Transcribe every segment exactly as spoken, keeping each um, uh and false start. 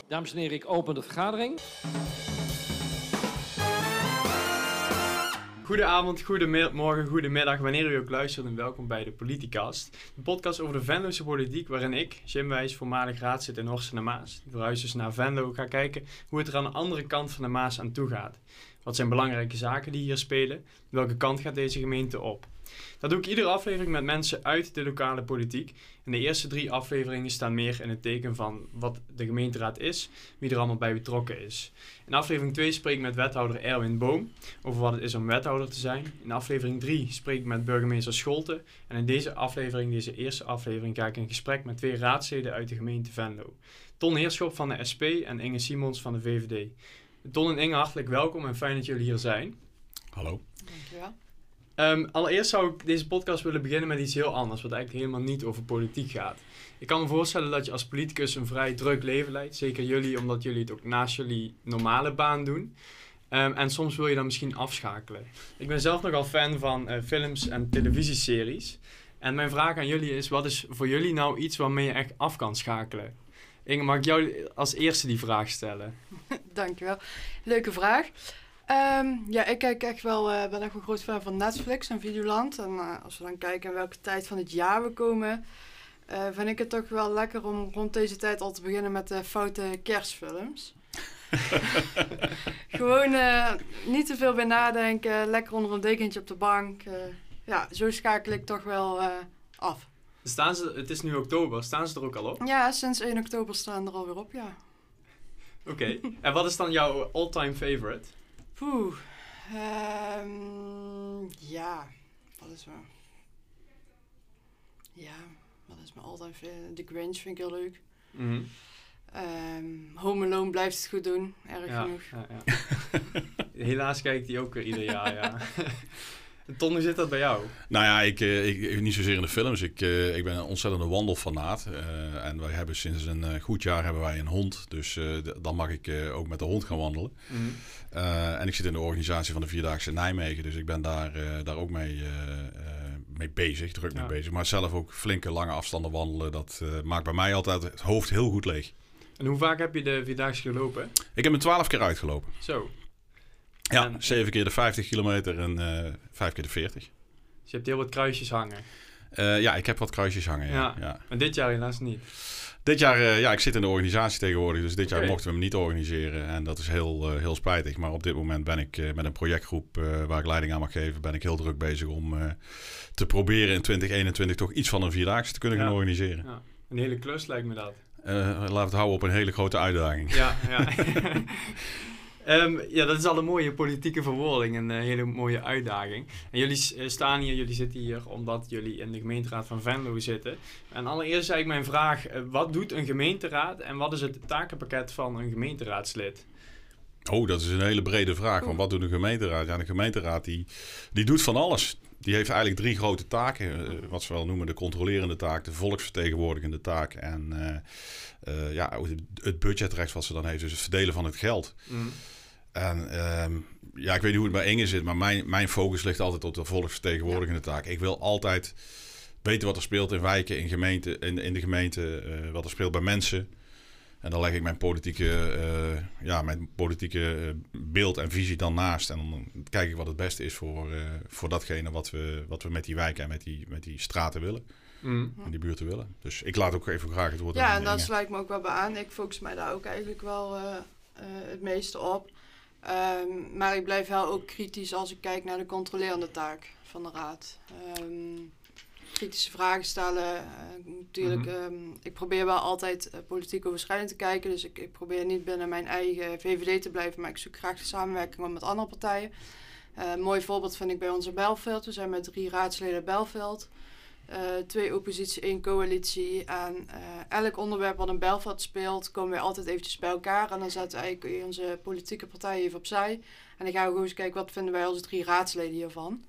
Dames en heren, ik open de vergadering. Goedenavond, goedemorgen, goedemiddag, wanneer u ook luistert en welkom bij de Politicast. De podcast over de Venlose politiek waarin ik, Jim Wijs, voormalig raadslid in Horst en de Maas, verhuis dus naar Venlo, ga kijken hoe het er aan de andere kant van de Maas aan toe gaat. Wat zijn belangrijke zaken die hier spelen? Welke kant gaat deze gemeente op? Dat doe ik iedere aflevering met mensen uit de lokale politiek. En de eerste drie afleveringen staan meer in het teken van wat de gemeenteraad is, wie er allemaal bij betrokken is. In aflevering twee spreek ik met wethouder Erwin Boom over wat het is om wethouder te zijn. In aflevering drie spreek ik met burgemeester Scholte. En in deze aflevering, deze eerste aflevering, ga ik in gesprek met twee raadsleden uit de gemeente Venlo. Ton Heerschop van de S P en Inge Simons van de V V D. Ton en Inge, hartelijk welkom en fijn dat jullie hier zijn. Hallo. Dankjewel. Um, allereerst zou ik deze podcast willen beginnen met iets heel anders, wat eigenlijk helemaal niet over politiek gaat. Ik kan me voorstellen dat je als politicus een vrij druk leven leidt. Zeker jullie, omdat jullie het ook naast jullie normale baan doen. Um, en soms wil je dan misschien afschakelen. Ik ben zelf nogal fan van uh, films en televisieseries. En mijn vraag aan jullie is, wat is voor jullie nou iets waarmee je echt af kan schakelen? Inge, mag ik jou als eerste die vraag stellen? Dankjewel. Leuke vraag. Um, ja, ik kijk echt wel, uh, ben echt een groot fan van Netflix en Videoland. En uh, als we dan kijken in welke tijd van het jaar we komen, uh, vind ik het toch wel lekker om rond deze tijd al te beginnen met de foute kerstfilms. Gewoon uh, niet te veel bij nadenken, lekker onder een dekentje op de bank. Uh, ja, zo schakel ik toch wel uh, af. Staan ze, het is nu oktober, staan ze er ook al op? Ja, sinds één oktober staan er alweer op, ja. Oké, okay. En wat is dan jouw all-time favorite? Poeh, um, ja, wat is mijn... Ja, wat is mijn all-time favorite? The Grinch vind ik heel leuk. Mm-hmm. Um, Home Alone blijft het goed doen, erg ja, genoeg. Ja, ja. Helaas kijkt hij ook weer ieder jaar, ja. Ton, hoe zit dat bij jou? Nou ja, ik, ik, ik niet zozeer in de films. Ik, ik ben een ontzettende wandelfanaat. Uh, en wij hebben sinds een uh, goed jaar hebben wij een hond. Dus uh, d- dan mag ik uh, ook met de hond gaan wandelen. Mm-hmm. Uh, en ik zit in de organisatie van de Vierdaagse Nijmegen. Dus ik ben daar, uh, daar ook mee, uh, uh, mee bezig, druk mee ja. bezig. Maar zelf ook flinke lange afstanden wandelen. Dat uh, maakt bij mij altijd het hoofd heel goed leeg. En hoe vaak heb je de Vierdaagse gelopen? Ik heb hem twaalf keer uitgelopen. Zo. Ja, en, zeven keer de vijftig kilometer en uh, vijf keer de veertig. Dus je hebt heel wat kruisjes hangen? Uh, ja, ik heb wat kruisjes hangen, ja. ja. ja. Maar dit jaar helaas niet? Dit jaar, uh, ja, ik zit in de organisatie tegenwoordig, dus dit okay. jaar mochten we hem niet organiseren. En dat is heel, uh, heel spijtig. Maar op dit moment ben ik uh, met een projectgroep uh, waar ik leiding aan mag geven, ben ik heel druk bezig om uh, te proberen in twintig eenentwintig toch iets van een Vierdaagse te kunnen ja. gaan organiseren. Ja. Een hele klus lijkt me dat. Uh, laten we het houden op een hele grote uitdaging. Ja, ja. Um, ja, dat is al een mooie politieke verwoording, een uh, hele mooie uitdaging. En jullie uh, staan hier, jullie zitten hier omdat jullie in de gemeenteraad van Venlo zitten. En allereerst is eigenlijk mijn vraag, uh, wat doet een gemeenteraad en wat is het takenpakket van een gemeenteraadslid? Oh, dat is een hele brede vraag. Want wat doet een gemeenteraad? Ja, de gemeenteraad die, die doet van alles. Die heeft eigenlijk drie grote taken. Uh, wat ze wel noemen de controlerende taak, de volksvertegenwoordigende taak en uh, uh, ja, het budgetrecht wat ze dan heeft. Dus het verdelen van het geld. Mm. En um, ja, ik weet niet hoe het bij Inge zit, maar mijn, mijn focus ligt altijd op de volksvertegenwoordigende ja. taak. Ik wil altijd weten wat er speelt in wijken, in, gemeente, in, in de gemeente, uh, wat er speelt bij mensen. En dan leg ik mijn politieke, uh, ja, mijn politieke beeld en visie dan naast. En dan kijk ik wat het beste is voor, uh, voor datgene wat we, wat we met die wijken en met die, met die straten willen. Mm. En die buurten willen. Dus ik laat ook even graag het woord aan. Ja, en dat sluit me ook wel bij aan. Ik focus mij daar ook eigenlijk wel uh, uh, het meeste op. Um, maar ik blijf wel ook kritisch als ik kijk naar de controlerende taak van de raad. Um, kritische vragen stellen. Uh, natuurlijk, mm-hmm. um, ik probeer wel altijd uh, politiek overschrijdend te kijken. Dus ik, ik probeer niet binnen mijn eigen V V D te blijven, maar ik zoek graag de samenwerking met andere partijen. Uh, een mooi voorbeeld vind ik bij onze Bijlveld. We zijn met drie raadsleden Bijlveld. Uh, twee oppositie, één coalitie. En uh, elk onderwerp wat in Bijlveld speelt, komen wij altijd eventjes bij elkaar. En dan zetten we eigenlijk onze politieke partijen even opzij. En dan gaan we gewoon eens kijken, wat vinden wij als drie raadsleden hiervan.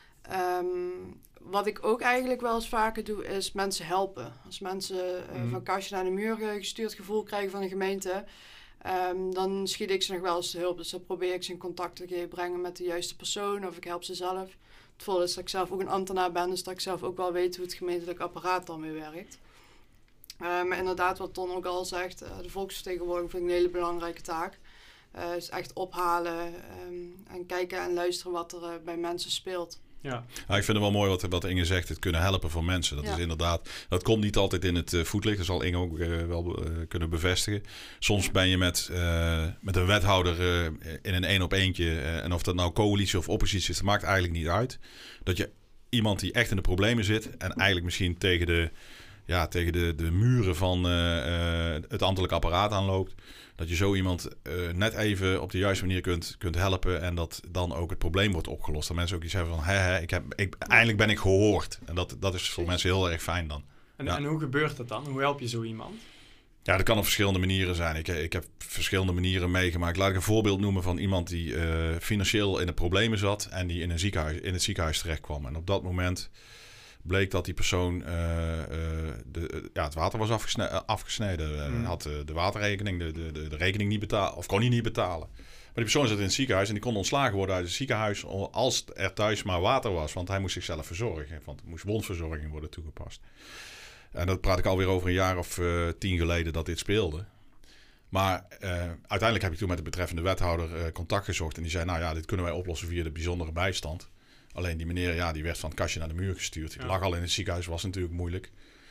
Um, wat ik ook eigenlijk wel eens vaker doe, is mensen helpen. Als mensen uh, mm. van kastje naar de muur gestuurd gevoel krijgen van de gemeente, um, dan schiet ik ze nog wel eens te hulp. Dus dan probeer ik ze in contact te brengen met de juiste persoon of ik help ze zelf. Het voordeel is dat ik zelf ook een ambtenaar ben, dus dat ik zelf ook wel weet hoe het gemeentelijk apparaat dan weer werkt. Uh, maar inderdaad, wat Ton ook al zegt, uh, de volksvertegenwoordiging vind ik een hele belangrijke taak. Uh, is echt ophalen um, en kijken en luisteren wat er uh, bij mensen speelt. Ja. Ja, ik vind het wel mooi wat, wat Inge zegt, het kunnen helpen van mensen. Dat ja. is inderdaad, dat komt niet altijd in het uh, voetlicht. Dat zal Inge ook uh, wel uh, kunnen bevestigen. Soms ja. ben je met, uh, met een wethouder uh, in een één op eentje. Uh, en of dat nou coalitie of oppositie is, dat maakt eigenlijk niet uit. Dat je iemand die echt in de problemen zit en eigenlijk misschien tegen de, ja, tegen de, de muren van uh, uh, het ambtelijk apparaat aanloopt. Dat je zo iemand uh, net even op de juiste manier kunt, kunt helpen. En dat dan ook het probleem wordt opgelost. Dat mensen ook iets hebben van, hè, hè, ik heb, ik, eindelijk ben ik gehoord. En dat, dat is voor mensen heel erg fijn dan. En, ja. en hoe gebeurt dat dan? Hoe help je zo iemand? Ja, dat kan op verschillende manieren zijn. Ik, ik heb verschillende manieren meegemaakt. Laat ik een voorbeeld noemen van iemand die uh, financieel in de problemen zat. En die in, een ziekenhuis, in het ziekenhuis terecht kwam. En op dat moment bleek dat die persoon uh, uh, de, uh, ja, het water was afgesneden. afgesneden. Mm. Uh, had uh, de waterrekening, de, de, de, de rekening niet betalen, of kon hij niet betalen. Maar die persoon zat in het ziekenhuis en die kon ontslagen worden uit het ziekenhuis als er thuis maar water was. Want hij moest zichzelf verzorgen. Want er moest wondverzorging worden toegepast. En dat praat ik alweer over een jaar of uh, tien geleden dat dit speelde. Maar uh, uiteindelijk heb ik toen met de betreffende wethouder uh, contact gezocht. En die zei, nou ja, dit kunnen wij oplossen via de bijzondere bijstand. Alleen die meneer, ja, die werd van het kastje naar de muur gestuurd. Ja. Lag al in het ziekenhuis, was natuurlijk moeilijk.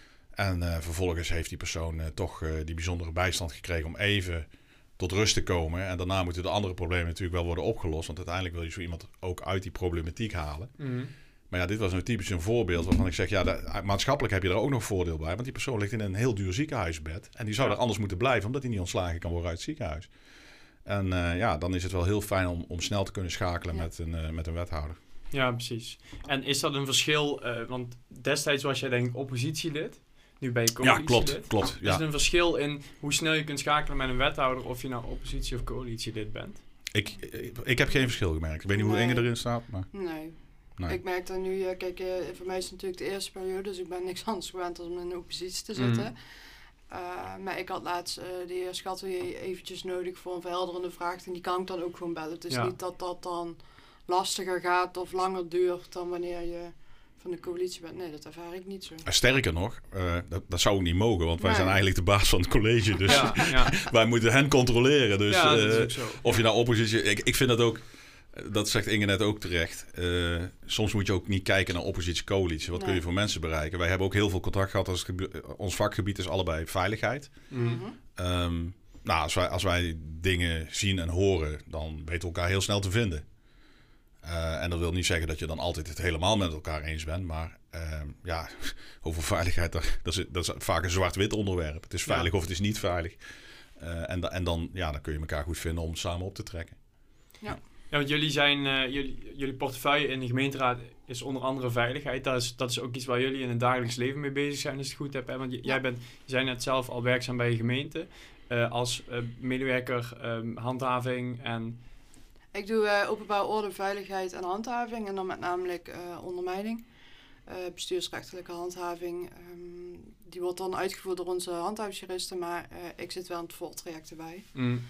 En uh, vervolgens heeft die persoon uh, toch uh, die bijzondere bijstand gekregen om even tot rust te komen. En daarna moeten de andere problemen natuurlijk wel worden opgelost. Want uiteindelijk wil je zo iemand ook uit die problematiek halen. Mm. Maar ja, dit was een typisch een voorbeeld waarvan ik zeg, ja, de, maatschappelijk heb je er ook nog voordeel bij. Want die persoon ligt in een heel duur ziekenhuisbed. En die zou ja. er anders moeten blijven, omdat hij niet ontslagen kan worden uit het ziekenhuis. En uh, ja, dan is het wel heel fijn om, om snel te kunnen schakelen ja. met, een, uh, met een wethouder. Ja, precies. En is dat een verschil, uh, want destijds was jij denk ik oppositielid, nu ben je coalitielid. Ja, klopt, klopt. Ja. Is er een verschil in hoe snel je kunt schakelen met een wethouder of je nou oppositie- of coalitielid bent? Ik, ik, ik heb geen verschil gemerkt. Ik weet niet nee. hoe Inge erin staat, maar... Nee. Nee. Ik merk dat nu, uh, kijk, uh, voor mij is het natuurlijk de eerste periode, dus ik ben niks anders gewend dan om in de oppositie te zitten. Mm. Uh, maar ik had laatst uh, de heer Schatelier eventjes nodig voor een verhelderende vraag en die kan ik dan ook gewoon bellen. Het is ja. niet dat dat dan lastiger gaat of langer duurt dan wanneer je van de coalitie bent. Nee, dat ervaar ik niet zo. Sterker nog, uh, dat, dat zou ook niet mogen, want wij nee. zijn eigenlijk de baas van het college. Dus ja, ja. wij moeten hen controleren. Dus ja, uh, dat is ook zo. Of je nou oppositie... Ik, ik vind dat ook... Dat zegt Inge net ook terecht. Uh, soms moet je ook niet kijken naar oppositie-coalitie. Wat nee. kun je voor mensen bereiken? Wij hebben ook heel veel contact gehad. Als het, ons vakgebied is allebei veiligheid. Mm-hmm. Um, nou, als wij, als wij dingen zien en horen, dan weten we elkaar heel snel te vinden. Uh, en dat wil niet zeggen dat je dan altijd het helemaal met elkaar eens bent. Maar uh, ja, over veiligheid, dat is, dat is vaak een zwart-wit onderwerp. Het is veilig ja. of het is niet veilig. Uh, en, en dan, ja, dan kun je elkaar goed vinden om samen op te trekken. Ja. Ja, want jullie zijn, uh, jullie, jullie portefeuille in de gemeenteraad is onder andere veiligheid. Dat is, dat is ook iets waar jullie in het dagelijks leven mee bezig zijn, als ik het goed heb. Hè? Want j- ja. jij bent, je zijn net zelf al werkzaam bij je gemeente uh, als uh, medewerker um, handhaving en... Ik doe uh, openbare orde, veiligheid en handhaving en dan met namelijk uh, ondermijning. Uh, bestuursrechtelijke handhaving. Um, die wordt dan uitgevoerd door onze handhavingsjuristen, maar uh, ik zit wel in het voortraject erbij. Mm.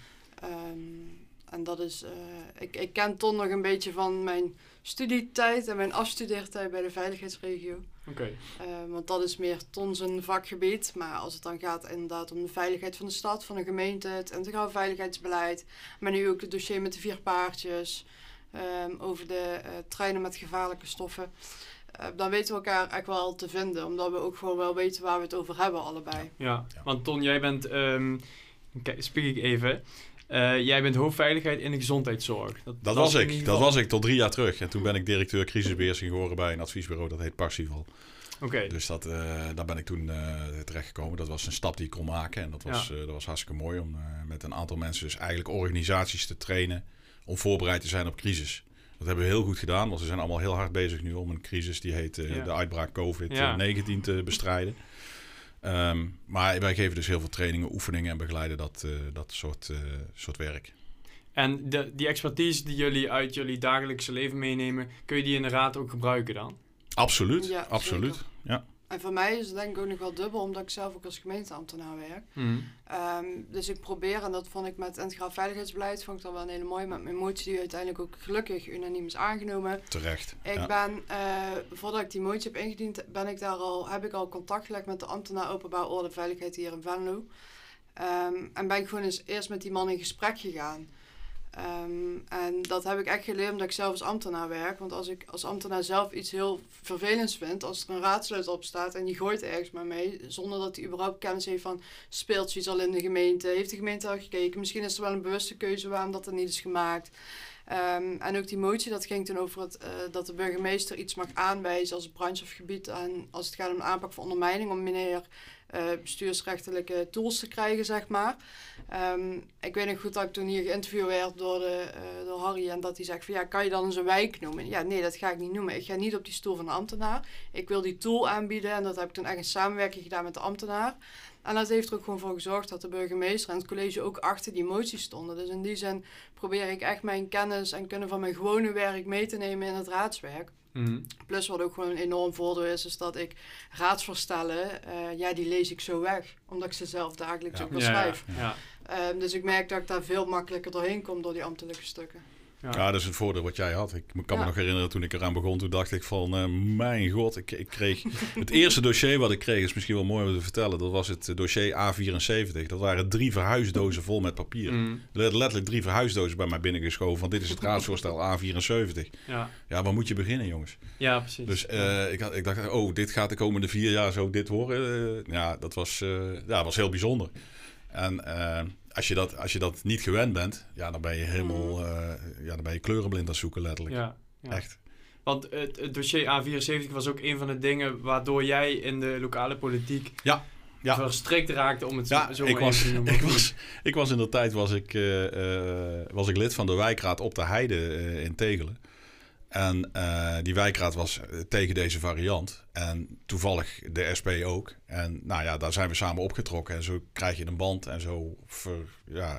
Um, En dat is, uh, ik, ik ken Ton nog een beetje van mijn studietijd en mijn afstudeertijd bij de veiligheidsregio. Oké. Okay. Uh, want dat is meer Ton zijn vakgebied. Maar als het dan gaat inderdaad om de veiligheid van de stad, van de gemeente, het integraal veiligheidsbeleid. Maar nu ook het dossier met de vier paardjes, um, over de uh, treinen met gevaarlijke stoffen. Uh, dan weten we elkaar echt wel te vinden, omdat we ook gewoon wel weten waar we het over hebben allebei. Ja, ja. Want Ton, jij bent, um, kijk, spreek ik even... Uh, jij bent hoofdveiligheid in de gezondheidszorg. Dat, dat, dat was ik. Geval... Dat was ik tot drie jaar terug. En toen ben ik directeur crisisbeheersing geworden bij een adviesbureau. Dat heet Parsifal. Oké. Okay. Dus dat, uh, daar ben ik toen uh, terechtgekomen. Dat was een stap die ik kon maken. En dat was, ja. uh, dat was hartstikke mooi om uh, met een aantal mensen dus eigenlijk organisaties te trainen. Om voorbereid te zijn op crisis. Dat hebben we heel goed gedaan. Want we zijn allemaal heel hard bezig nu om een crisis die heet uh, ja. de uitbraak covid negentien ja. te bestrijden. Um, maar wij geven dus heel veel trainingen, oefeningen en begeleiden dat, uh, dat soort, uh, soort werk. En de, die expertise die jullie uit jullie dagelijkse leven meenemen, kun je die in de raad ook gebruiken dan? Absoluut, ja, absoluut. Ja. en voor mij is het denk ik ook nog wel dubbel, omdat ik zelf ook als gemeenteambtenaar werk. Mm. Um, dus ik probeer, en dat vond ik met het integraal veiligheidsbeleid, vond ik dan wel een hele mooie, met mijn motie die uiteindelijk ook gelukkig unaniem is aangenomen. Terecht. Ik ja. ben, uh, voordat ik die motie heb ingediend, ben ik daar al, heb ik al contact gelegd met de ambtenaar openbaar orde en veiligheid hier in Venlo. Um, en ben ik gewoon eens eerst met die man in gesprek gegaan. Um, en dat heb ik echt geleerd omdat ik zelf als ambtenaar werk. Want als ik als ambtenaar zelf iets heel vervelends vind, als er een raadslid op staat en die gooit ergens maar mee, zonder dat hij überhaupt kennis heeft van, speelt zoiets al in de gemeente, heeft de gemeente al gekeken, misschien is er wel een bewuste keuze waarom dat er niet is gemaakt. Um, en ook die motie, dat ging toen over het, uh, dat de burgemeester iets mag aanwijzen als branche of gebied en als het gaat om de aanpak van ondermijning, om meneer uh, bestuursrechtelijke tools te krijgen, zeg maar. Um, ik weet nog goed dat ik toen hier geïnterviewd werd door, de, uh, door Harry en dat hij zegt van ja, kan je dan eens een wijk noemen? Ja, nee, dat ga ik niet noemen. Ik ga niet op die stoel van de ambtenaar. Ik wil die tool aanbieden en dat heb ik toen echt in samenwerking gedaan met de ambtenaar. En dat heeft er ook gewoon voor gezorgd dat de burgemeester en het college ook achter die motie stonden. Dus in die zin probeer ik echt mijn kennis en kunnen van mijn gewone werk mee te nemen in het raadswerk. Mm. Plus wat ook gewoon een enorm voordeel is, is dat ik raadsvoorstellen, uh, ja, die lees ik zo weg. Omdat ik ze zelf dagelijks Ja. ook wel Ja, schrijf. ja. Um, dus ik merk dat ik daar veel makkelijker doorheen kom door die ambtelijke stukken. Ja. Ja, dat is een voordeel wat jij had. Ik kan Ja. me nog herinneren toen ik eraan begon. Toen dacht ik van, uh, mijn god, ik, ik kreeg... Het eerste dossier wat ik kreeg, is misschien wel mooi om te vertellen. Dat was het dossier A vierenzeventig. Dat waren drie verhuisdozen vol met papier. Mm. Er werden letterlijk drie verhuisdozen bij mij binnengeschoven. Van dit is het raadsvoorstel A vierenzeventig. Ja. Ja, waar moet je beginnen, jongens? Ja, precies. Dus uh, ik, had, ik dacht, oh, dit gaat de komende vier jaar zo dit worden. Uh, ja, dat was, uh, ja, was heel bijzonder. En... Uh, Als je, dat, als je dat niet gewend bent, ja, dan ben je helemaal uh, ja, dan ben je kleurenblind aan het zoeken, letterlijk. Ja, ja. Echt. Want het, het dossier A vierenzeventig was ook een van de dingen waardoor jij in de lokale politiek ja, ja. verstrikt raakte, om het ja, zo, zo ik maar was, even te noemen. ik was, ik was in de tijd was ik, uh, uh, was ik lid van de wijkraad op de Heide uh, in Tegelen. En uh, die wijkraad was tegen deze variant. En toevallig de S P ook. En nou ja, daar zijn we samen opgetrokken. En zo krijg je een band en zo ver, ja,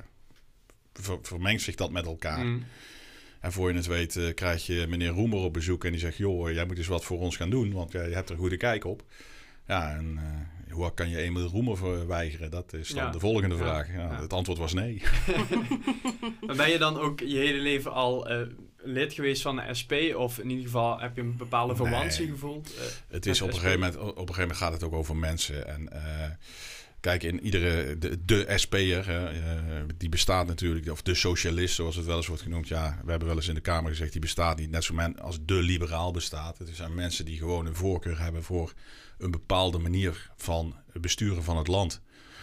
ver, vermengt zich dat met elkaar. Mm. En voor je het weet uh, krijg je meneer Roemer op bezoek. En die zegt, joh, jij moet eens wat voor ons gaan doen. Want uh, je hebt er goede kijk op. Ja, en uh, hoe kan je Emiel Roemer verweigeren? Dat is dan Ja. de volgende Ja. vraag. Ja, Ja. Het antwoord was nee. Maar ben je dan ook je hele leven al uh, lid geweest van de S P? Of in ieder geval heb je een bepaalde verwantie Nee. gevoeld? Uh, Het is met op de een, S P? gegeven moment, op een gegeven moment gaat het ook over mensen. En uh, kijk, in iedere, de, de S P'er, uh, die bestaat natuurlijk, of de socialist zoals het wel eens wordt genoemd. Ja, we hebben wel eens in de Kamer gezegd, die bestaat niet net zo men als de liberaal bestaat. Het zijn mensen die gewoon een voorkeur hebben voor een bepaalde manier van besturen van het land.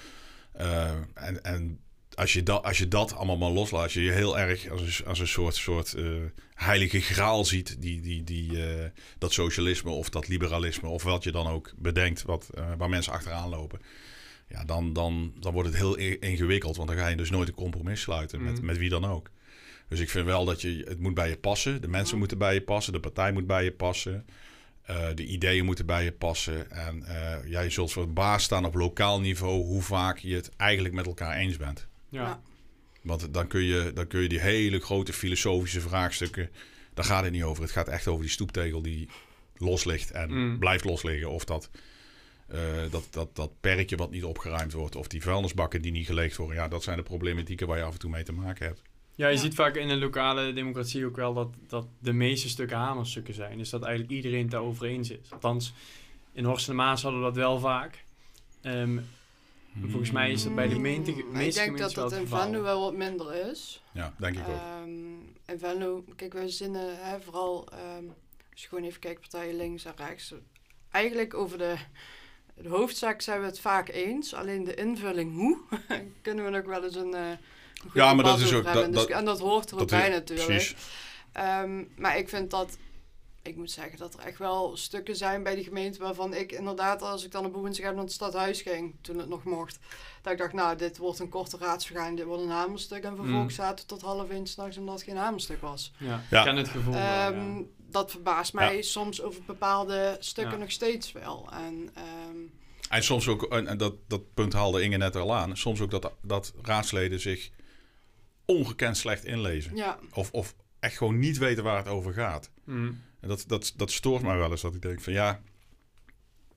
Uh, en, en als je, dat, als je dat allemaal maar loslaat, als je je heel erg als een, als een soort, soort uh, heilige graal ziet, die, die, die, uh, dat socialisme of dat liberalisme of wat je dan ook bedenkt, wat, uh, waar mensen achteraan lopen, ja, dan, dan, dan wordt het heel ingewikkeld, want dan ga je dus nooit een compromis sluiten met, Mm. met wie dan ook. Dus ik vind wel dat je, het moet bij je passen, de mensen moeten bij je passen, de partij moet bij je passen. Uh, de ideeën moeten bij je passen. En uh, jij zult verbaasd staan op lokaal niveau hoe vaak je het eigenlijk met elkaar eens bent. Ja. Ja. Want dan kun je, dan kun je die hele grote filosofische vraagstukken, daar gaat het niet over. Het gaat echt over die stoeptegel die los ligt en Mm. blijft losliggen. Of dat, uh, dat, dat, dat perkje wat niet opgeruimd wordt. Of die vuilnisbakken die niet geleegd worden. Ja, dat zijn de problematieken waar je af en toe mee te maken hebt. Ja, je Ja. ziet vaak in de lokale democratie ook wel dat, dat de meeste stukken hamerstukken zijn. Dus dat eigenlijk iedereen het daarover eens is. Althans, in Horst en de Maas hadden we dat wel vaak. Um, volgens mij is dat bij de gemeente, Mm, meeste ik denk gemeentes dat wel dat het in geval. Venlo wel wat minder is. Ja, denk ik ook. Um, in Venlo, kijk, wij zinnen hè, vooral, um, als je gewoon even kijkt, partijen links en rechts. Eigenlijk over de, de hoofdzaak zijn we het vaak eens. Alleen de invulling hoe, kunnen we nog wel eens een, uh, een goed Ja, maar dat debat is over ook- hebben. dat- Dus, en dat hoort er ook dat bij is- natuurlijk. Precies. Um, maar ik vind dat, ik moet zeggen dat er echt wel stukken zijn bij die gemeente waarvan ik inderdaad, als ik dan op woensdag naar het stadhuis ging, toen het nog mocht, dat ik dacht, nou, dit wordt een korte raadsvergadering, dit wordt een hamerstuk. En vervolgens Mm. zaten we tot half één 's nachts omdat het geen hamerstuk was. Ja, Ja. ik ken het gevoel wel, ja. Um, dat verbaast mij Ja. soms over bepaalde stukken Ja. nog steeds wel. En, um, En soms ook, en en dat, dat punt haalde Inge net al aan, soms ook dat, dat raadsleden zich ongekend slecht inlezen. ja, Of, of echt gewoon niet weten waar het over gaat. Mm. En dat, dat, dat stoort mij wel eens, dat ik denk van ja,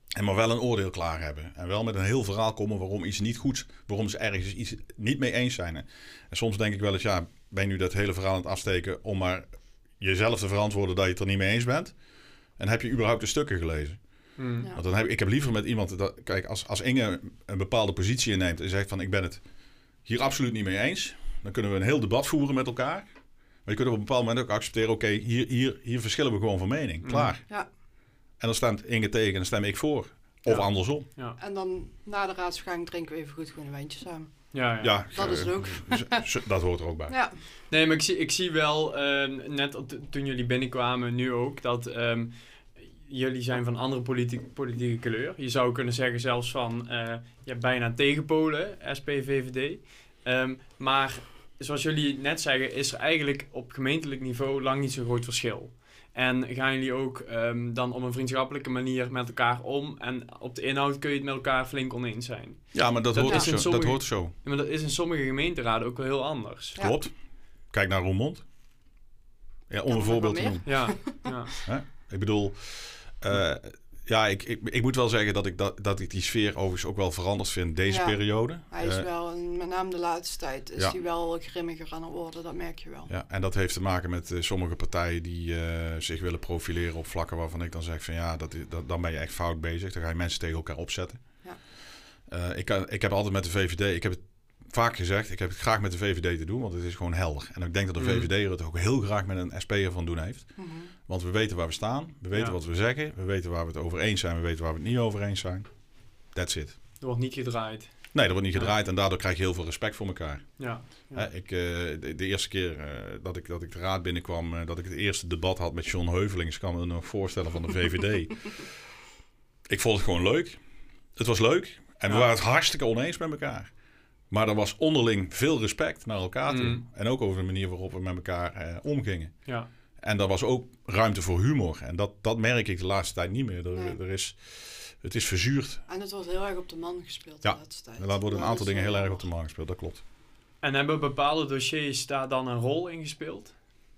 En maar wel een oordeel klaar hebben. En wel met een heel verhaal komen waarom iets niet goed, waarom ze ergens iets niet mee eens zijn. En soms denk ik wel eens, ja, ben je nu dat hele verhaal aan het afsteken om maar jezelf te verantwoorden dat je het er niet mee eens bent? En heb je überhaupt de stukken gelezen? Mm. Ja. Want dan heb, ik heb liever met iemand, dat, kijk, als, als Inge een bepaalde positie inneemt en zegt van ik ben het hier absoluut niet mee eens, dan kunnen we een heel debat voeren met elkaar. Maar je kunt op een bepaald moment ook accepteren, oké, okay, hier, hier, hier verschillen we gewoon van mening. Klaar. Ja. En dan stemt Inge tegen en dan stem ik voor. Of Ja. andersom. Ja. En dan na de raadsvergadering drinken we even goed gewoon een wijntje samen. Ja, ja. Ja, Dat is het eh, ook. z- z- dat hoort er ook bij. Ja, Nee, maar ik zie, ik zie wel, eh, net op de- toen jullie binnenkwamen, nu ook, dat ehm, jullie zijn van andere politi- politieke kleur. Je zou kunnen zeggen zelfs van, eh, je hebt bijna tegenpolen, S P, V V D. Ehm, maar zoals jullie net zeggen, is er eigenlijk op gemeentelijk niveau lang niet zo'n groot verschil. En gaan jullie ook ehm, dan op een vriendschappelijke manier met elkaar om en op de inhoud kun je het met elkaar flink oneens zijn. Ja, maar dat, Dat hoort, is in zo, sommige- dat hoort zo. Ja, maar dat is in sommige gemeenteraden ook wel heel anders. Ja. Klopt. Kijk naar Roermond. Ja, om Ja, een nog voorbeeld te wel noemen. Ja, ja. Hè? Ik bedoel, uh, ja, ik, ik, ik moet wel zeggen dat ik, dat, dat ik die sfeer overigens ook wel veranderd vind deze Ja. periode. hij is Uh, wel, en met name de laatste tijd, is Ja. hij wel grimmiger aan het worden, dat merk je wel. Ja, en dat heeft te maken met uh, sommige partijen die uh, zich willen profileren op vlakken waarvan ik dan zeg van ja, dat, dat, dan ben je echt fout bezig. Dan ga je mensen tegen elkaar opzetten. Ja. Uh, ik, kan, ik heb altijd met de V V D, ik heb het vaak gezegd, ik heb het graag met de V V D te doen, want het is gewoon helder. En ik denk dat de Mm. V V D er het ook heel graag met een S P'er van doen heeft. Mhm. Want we weten waar we staan, we weten Ja. wat we zeggen, we weten waar we het over eens zijn, we weten waar we het niet over eens zijn. That's it. Er wordt niet gedraaid. Nee, er wordt niet Ja. gedraaid en daardoor krijg je heel veel respect voor elkaar. Ja. Ja. Hè, ik, uh, de, de eerste keer uh, dat, ik, dat ik de raad binnenkwam, uh, dat ik het eerste debat had met John Heuvelings, kan me nog voorstellen van de V V D. Ik vond het gewoon leuk. Het was leuk en we Ja. waren het hartstikke oneens met elkaar. Maar er was onderling veel respect naar elkaar toe. Mm. En ook over de manier waarop we met elkaar uh, omgingen. Ja. En er was ook ruimte voor humor. En dat, dat merk ik de laatste tijd niet meer. Er, Nee. er is, het is verzuurd. En het wordt heel erg op de man gespeeld Ja. de laatste tijd. En daar worden een Dat aantal is, dingen heel eh, erg op de markt gespeeld. Dat klopt. En hebben bepaalde dossiers daar dan een rol in gespeeld?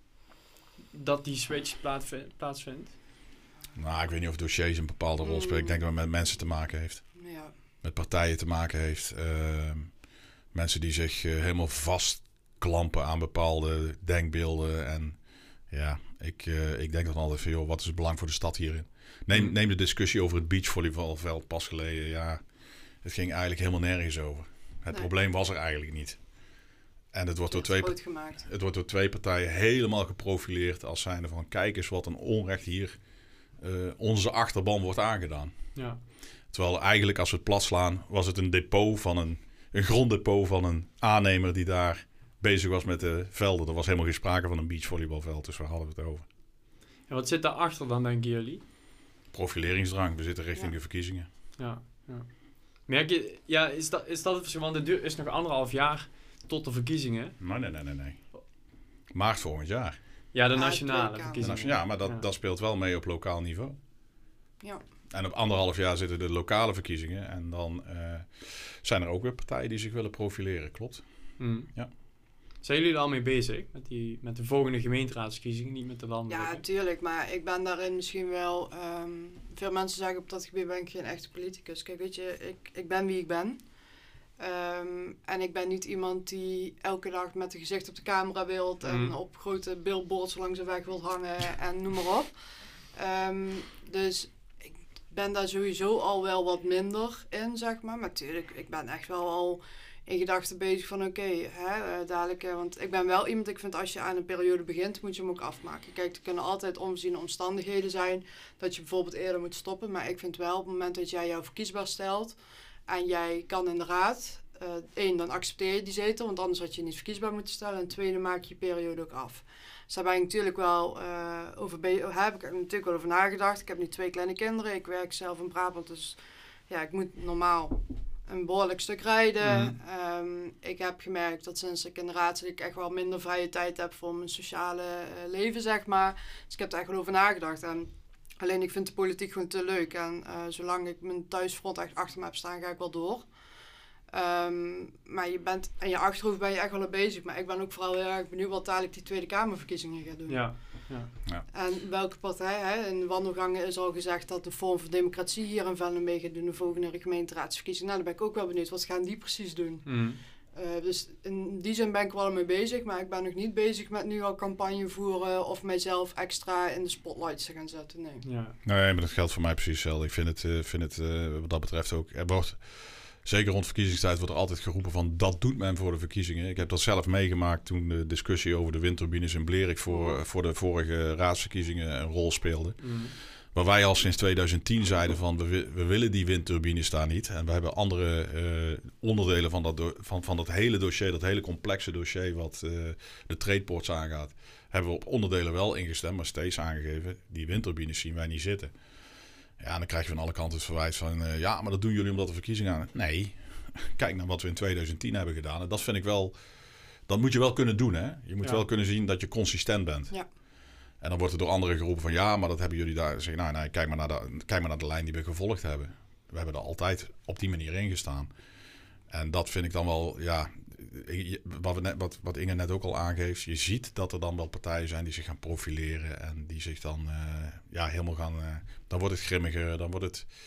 Dat die switch plaatsvi- plaatsvindt? Nou, ik weet niet of dossiers een bepaalde rol spelen. Ik denk dat het met mensen te maken heeft. Ja. Met partijen te maken heeft. Uh, mensen die zich uh, helemaal vastklampen aan bepaalde denkbeelden. En ja, ik, uh, ik denk dan altijd van, joh, wat is het belang voor de stad hierin? Neem, neem de discussie over het beachvolleybalveld pas geleden. Ja, het ging eigenlijk helemaal nergens over. Het Nee. probleem was er eigenlijk niet. En het wordt, door Het twee, groot gemaakt. het wordt door twee partijen helemaal geprofileerd als zijnde van, kijk eens wat een onrecht hier uh, onze achterban wordt aangedaan. Ja. Terwijl eigenlijk als we het plat slaan, was het een depot van een, een gronddepot van een aannemer die daar bezig was met de velden. Er was helemaal geen sprake van een beachvolleybalveld, dus waar hadden we het over? En wat zit daarachter dan, denken jullie? Profileringsdrang, we zitten richting Ja. de verkiezingen. Ja. Ja. Merk je, ja, is dat, is dat het verschil? Want het duurt- is nog anderhalf jaar tot de verkiezingen. Maar nee, nee, nee, nee. Maart volgend jaar. Ja, de Ah, nationale Tweede Kamer. verkiezingen. Ja, maar dat, Ja. dat speelt wel mee op lokaal niveau. Ja. En op anderhalf jaar zitten de lokale verkiezingen. En dan uh, zijn er ook weer partijen die zich willen profileren, klopt. Mm. Ja. Zijn jullie er al mee bezig? Met, die, met de volgende gemeenteraadsverkiezingen, niet met de landelijke? Ja, tuurlijk, maar ik ben daarin misschien wel... ehm, veel mensen zeggen op dat gebied ben ik geen echte politicus. Kijk, weet je, ik, ik ben wie ik ben. Um, en ik ben niet iemand die elke dag met een gezicht op de camera wilt... en Mm. op grote billboards langs de weg wilt hangen en noem maar op. Um, dus ik ben daar sowieso al wel wat minder in, zeg maar. Maar natuurlijk, ik ben echt wel al... in gedachten bezig van oké, okay, uh, dadelijk, uh, want ik ben wel iemand, ik vind als je aan een periode begint, moet je hem ook afmaken. Kijk, er kunnen altijd onvoorziene omstandigheden zijn dat je bijvoorbeeld eerder moet stoppen, maar ik vind wel op het moment dat jij jou verkiesbaar stelt en jij kan in de raad, uh, één, dan accepteer je die zetel, want anders had je niet verkiesbaar moeten stellen en tweede, maak je je periode ook af. Dus daar ben ik natuurlijk wel uh, over be- heb ik er natuurlijk wel over nagedacht. Ik heb nu twee kleine kinderen, ik werk zelf in Brabant, dus ja, ik moet normaal een behoorlijk stuk rijden. Mm. Um, ik heb gemerkt dat sinds ik in de raad zit, ik echt wel minder vrije tijd heb voor mijn sociale uh, leven, zeg maar. Dus ik heb er echt wel over nagedacht. En alleen ik vind de politiek gewoon te leuk. En uh, zolang ik mijn thuisfront echt achter me heb staan, ga ik wel door. Um, maar je bent, in je achterhoofd ben je echt wel al bezig. Maar ik ben ook vooral heel erg benieuwd wat dadelijk die Tweede Kamerverkiezingen gaat doen. Ja. Ja. Ja. En welke partij, hè? In de wandelgangen is al gezegd dat de Vorm voor Democratie hier in Venlo mee gaat doen, de volgende gemeenteraadsverkiezingen. Nou, daar ben ik ook wel benieuwd. Wat gaan die precies doen? Mm. Uh, dus in die zin ben ik wel mee bezig, maar ik ben nog niet bezig met nu al campagne voeren of mijzelf extra in de spotlights te gaan zetten. Nee. Ja. Nee, maar dat geldt voor mij precies hetzelfde. Ik vind het, uh, vind het uh, wat dat betreft ook... Er wordt, zeker rond verkiezingstijd wordt er altijd geroepen van dat doet men voor de verkiezingen. Ik heb dat zelf meegemaakt toen de discussie over de windturbines in Blerik voor, voor de vorige raadsverkiezingen een rol speelde. Mm. Waar wij al sinds tweeduizend tien zeiden van we, we willen die windturbines daar niet. En we hebben andere uh, onderdelen van dat, do- van, van dat hele dossier, dat hele complexe dossier wat uh, de tradeports aangaat. Hebben we op onderdelen wel ingestemd, maar steeds aangegeven, die windturbines zien wij niet zitten. Ja, dan krijg je van alle kanten het verwijt van uh, ja, maar dat doen jullie omdat de verkiezingen aan. Nee, kijk naar wat we in tweeduizend tien hebben gedaan. En dat vind ik wel, dat moet je wel kunnen doen, hè. Je moet ja. wel kunnen zien dat je consistent bent. Ja. En dan wordt er door anderen geroepen van ja, maar dat hebben jullie daar. Zeg, nou, nee, kijk maar, naar de, kijk maar naar de lijn die we gevolgd hebben. We hebben er altijd op die manier in gestaan. En dat vind ik dan wel, ja, wat, we net, wat, wat Inge net ook al aangeeft. Je ziet dat er dan wel partijen zijn die zich gaan profileren. En die zich dan uh, ja, helemaal gaan, uh, dan wordt het grimmiger, dan wordt het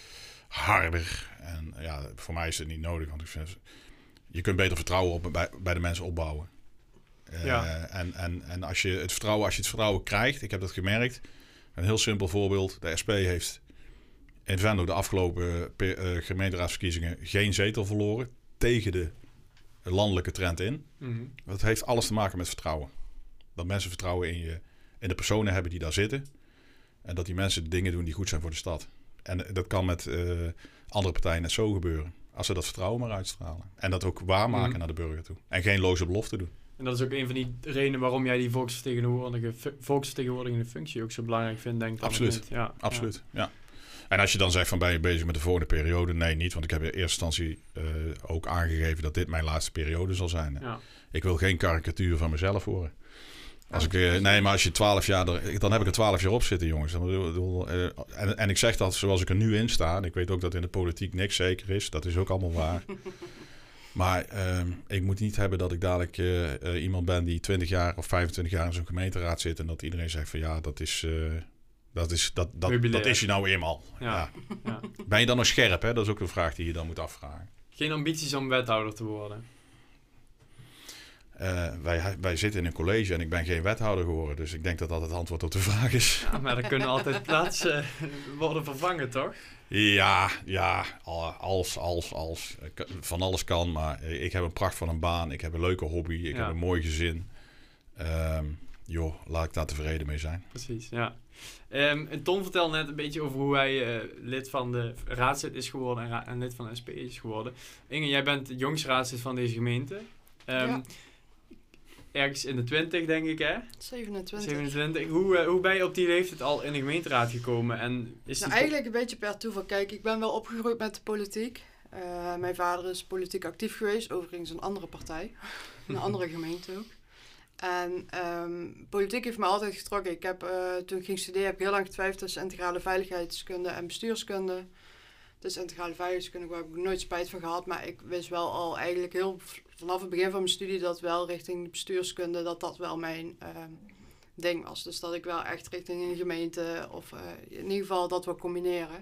harder. En ja, voor mij is het niet nodig. Want ik vind, je kunt beter vertrouwen op, bij, bij de mensen opbouwen. Uh, ja. en, en, en als je het vertrouwen, als je het vertrouwen krijgt, ik heb dat gemerkt. Een heel simpel voorbeeld. De S P heeft in Venlo de afgelopen uh, gemeenteraadsverkiezingen geen zetel verloren tegen de landelijke trend in. Mm-hmm. Dat heeft alles te maken met vertrouwen. Dat mensen vertrouwen in je, in de personen hebben die daar zitten. En dat die mensen de dingen doen die goed zijn voor de stad. En dat kan met uh, andere partijen net zo gebeuren. Als ze dat vertrouwen maar uitstralen. En dat ook waarmaken mm-hmm. naar de burger toe. En geen loze belofte doen. En dat is ook een van die redenen waarom jij die volksvertegenwoordigende, volksvertegenwoordigende functie ook zo belangrijk vindt, denk ik. Absoluut, ja, absoluut, ja. ja. En als je dan zegt van ben je bezig met de volgende periode? Nee, niet, want ik heb in eerste instantie uh, ook aangegeven dat dit mijn laatste periode zal zijn. Ja. Ik wil geen karikatuur van mezelf horen. Als ik, uh, nee, maar als je twaalf jaar, er, dan heb ik er twaalf jaar op zitten, jongens. Dan bedoel, uh, en, en ik zeg dat zoals ik er nu in sta. En ik weet ook dat in de politiek niks zeker is. Dat is ook allemaal waar. Maar uh, ik moet niet hebben dat ik dadelijk uh, uh, iemand ben die twintig jaar of vijfentwintig jaar in zo'n gemeenteraad zit. En dat iedereen zegt van ja, dat is, uh, dat is, dat, dat, dat is je nou eenmaal. Ja. Ja. Ja. Ben je dan nog scherp? Hè? Dat is ook een vraag die je dan moet afvragen. Geen ambities om wethouder te worden? Uh, wij, wij zitten in een college en ik ben geen wethouder geworden. Dus ik denk dat dat het antwoord op de vraag is. Ja, maar er kunnen altijd plaatsen worden vervangen, toch? Ja, ja, als, als, als. Van alles kan, maar ik heb een pracht van een baan. Ik heb een leuke hobby. Ik ja. heb een mooi gezin. Um, joh, laat ik daar tevreden mee zijn. Precies, ja. Um, en Tom vertelde net een beetje over hoe hij uh, lid van de raadslid is geworden en, ra- en lid van de S P is geworden. Inge, jij bent het jongste raadslid van deze gemeente. Um, ja. Ergens in de twintig, denk ik, hè? zevenentwintig. zevenentwintig. Hoe, uh, hoe ben je op die leeftijd al in de gemeenteraad gekomen? En is nou, die eigenlijk een beetje per toeval. Kijk, ik ben wel opgegroeid met de politiek. Uh, mijn vader is politiek actief geweest, overigens een andere partij. Een andere gemeente ook. En um, politiek heeft me altijd getrokken. Ik heb, uh, toen ik ging studeren, heb ik heel lang getwijfeld tussen integrale veiligheidskunde en bestuurskunde. Dus integrale veiligheidskunde, daar heb ik nooit spijt van gehad. Maar ik wist wel al eigenlijk heel vanaf het begin van mijn studie dat wel richting de bestuurskunde, dat dat wel mijn um, ding was. Dus dat ik wel echt richting een gemeente of uh, in ieder geval dat wil combineren.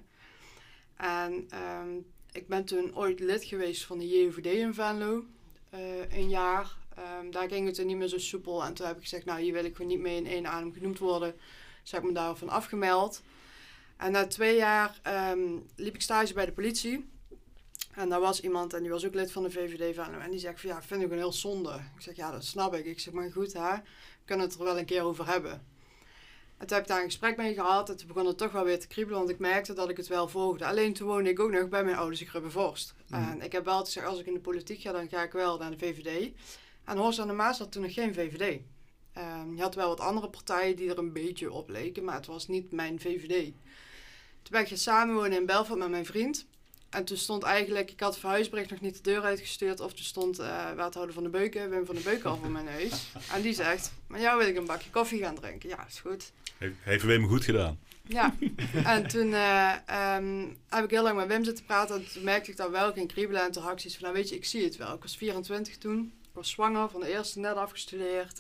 En um, ik ben toen ooit lid geweest van de J O V D in Venlo, uh, een jaar. Um, daar ging het toen niet meer zo soepel. En toen heb ik gezegd, nou hier wil ik gewoon niet mee in één adem genoemd worden. Dus heb ik me daarvan afgemeld. En na twee jaar um, liep ik stage bij de politie. En daar was iemand en die was ook lid van de V V D Venlo. En die zegt van ja, vind ik een heel zonde. Ik zeg ja, dat snap ik. Ik zeg maar goed hè, we kunnen het er wel een keer over hebben. En toen heb ik daar een gesprek mee gehad. En toen begon het toch wel weer te kriebelen. Want ik merkte dat ik het wel volgde. Alleen toen woonde ik ook nog bij mijn ouders in Grubbevorst. Mm. En ik heb wel gezegd, als ik in de politiek ga, dan ga ik wel naar de V V D. En Horst aan de Maas had toen nog geen V V D. Um, je had wel wat andere partijen die er een beetje op leken. Maar het was niet mijn V V D. Toen ben ik gaan samenwonen in Belfort met mijn vriend. En toen stond eigenlijk, ik had het verhuisbericht nog niet de deur uitgestuurd. Of toen stond uh, wethouder van de Beuken, Wim van de Beuken al voor mijn neus. En die zegt, maar jou wil ik een bakje koffie gaan drinken. Ja, is goed. Heeft, heeft Wim goed gedaan? Ja, en toen uh, um, heb ik heel lang met Wim zitten praten. En toen merkte ik dat wel geen kriebelen en toen had ik zoiets van, nou weet je, ik zie het wel. Ik was vierentwintig toen. Ik was zwanger, van de eerste net afgestudeerd.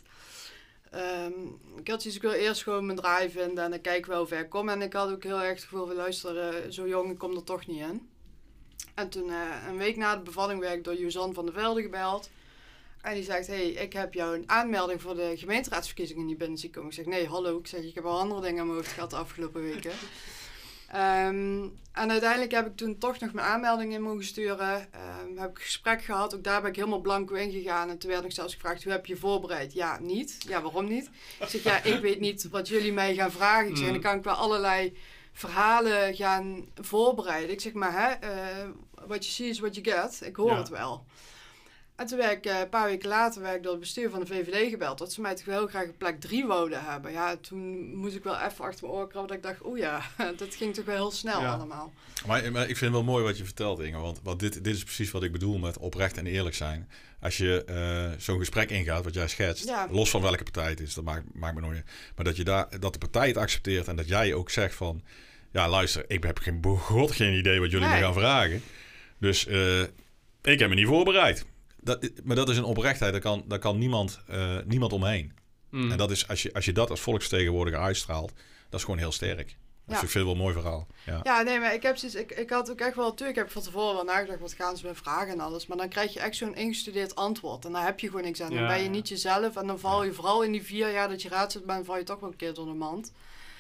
Um, ik had zoiets, ik wil eerst gewoon mijn draai vinden en dan kijken wel hoe ver ik kom. En ik had ook heel erg het gevoel van, luister, uh, zo jong, ik kom er toch niet in. En toen, uh, een week na de bevalling, werd ik door Jozan van der Velde gebeld. En die zegt, hey, ik heb jou een aanmelding voor de gemeenteraadsverkiezingen niet binnen zien komen. Ik zeg, nee, hallo. Ik zeg, ik heb al andere dingen aan mijn hoofd gehad de afgelopen weken. um, en uiteindelijk heb ik toen toch nog mijn aanmelding in mogen sturen. Um, heb ik een gesprek gehad. Ook daar ben ik helemaal blanco ingegaan. En toen werd ik zelfs gevraagd, hoe heb je je voorbereid? Ja, niet. Ja, waarom niet? Ik zeg, ja, ik weet niet wat jullie mij gaan vragen. Ik zeg, dan kan ik wel allerlei verhalen gaan voorbereiden. Ik zeg, maar hè, uh, what you see is what you get. Ik hoor ja. het wel. En toen werd ik, uh, een paar weken later werd ik door het bestuur van de V V D gebeld. Dat ze mij toch wel heel graag een plek drie wouden hebben. Ja, toen moest ik wel even achter mijn oren krabben. Dat ik dacht, oeh ja, dat ging toch wel heel snel ja. allemaal. Maar, maar ik vind het wel mooi wat je vertelt, Inge. Want, want dit, dit is precies wat ik bedoel met oprecht en eerlijk zijn. Als je uh, zo'n gesprek ingaat, wat jij schetst. Ja. Los van welke partij het is, dat maakt, maakt me nooit. Maar dat, je daar, dat de partij het accepteert en dat jij ook zegt van... Ja, luister, ik heb geen god geen idee wat jullie nee. me gaan vragen. Dus uh, ik heb me niet voorbereid. Dat, maar dat is een oprechtheid, daar kan, daar kan niemand, uh, niemand omheen. Mm. En dat is, als je, als je dat als volksvertegenwoordiger uitstraalt, dat is gewoon heel sterk. Dat ja. is een veel mooi verhaal. Ja. ja, nee, maar ik heb zoiets, ik, ik had ook echt wel, natuurlijk heb ik van tevoren wel nagedacht, wat gaan ze me vragen en alles. Maar dan krijg je echt zo'n ingestudeerd antwoord. En daar heb je gewoon niks aan. Dan ja, ben je niet jezelf. En dan val je ja. vooral in die vier jaar dat je raadslid bent, val je toch wel een keer door de mand.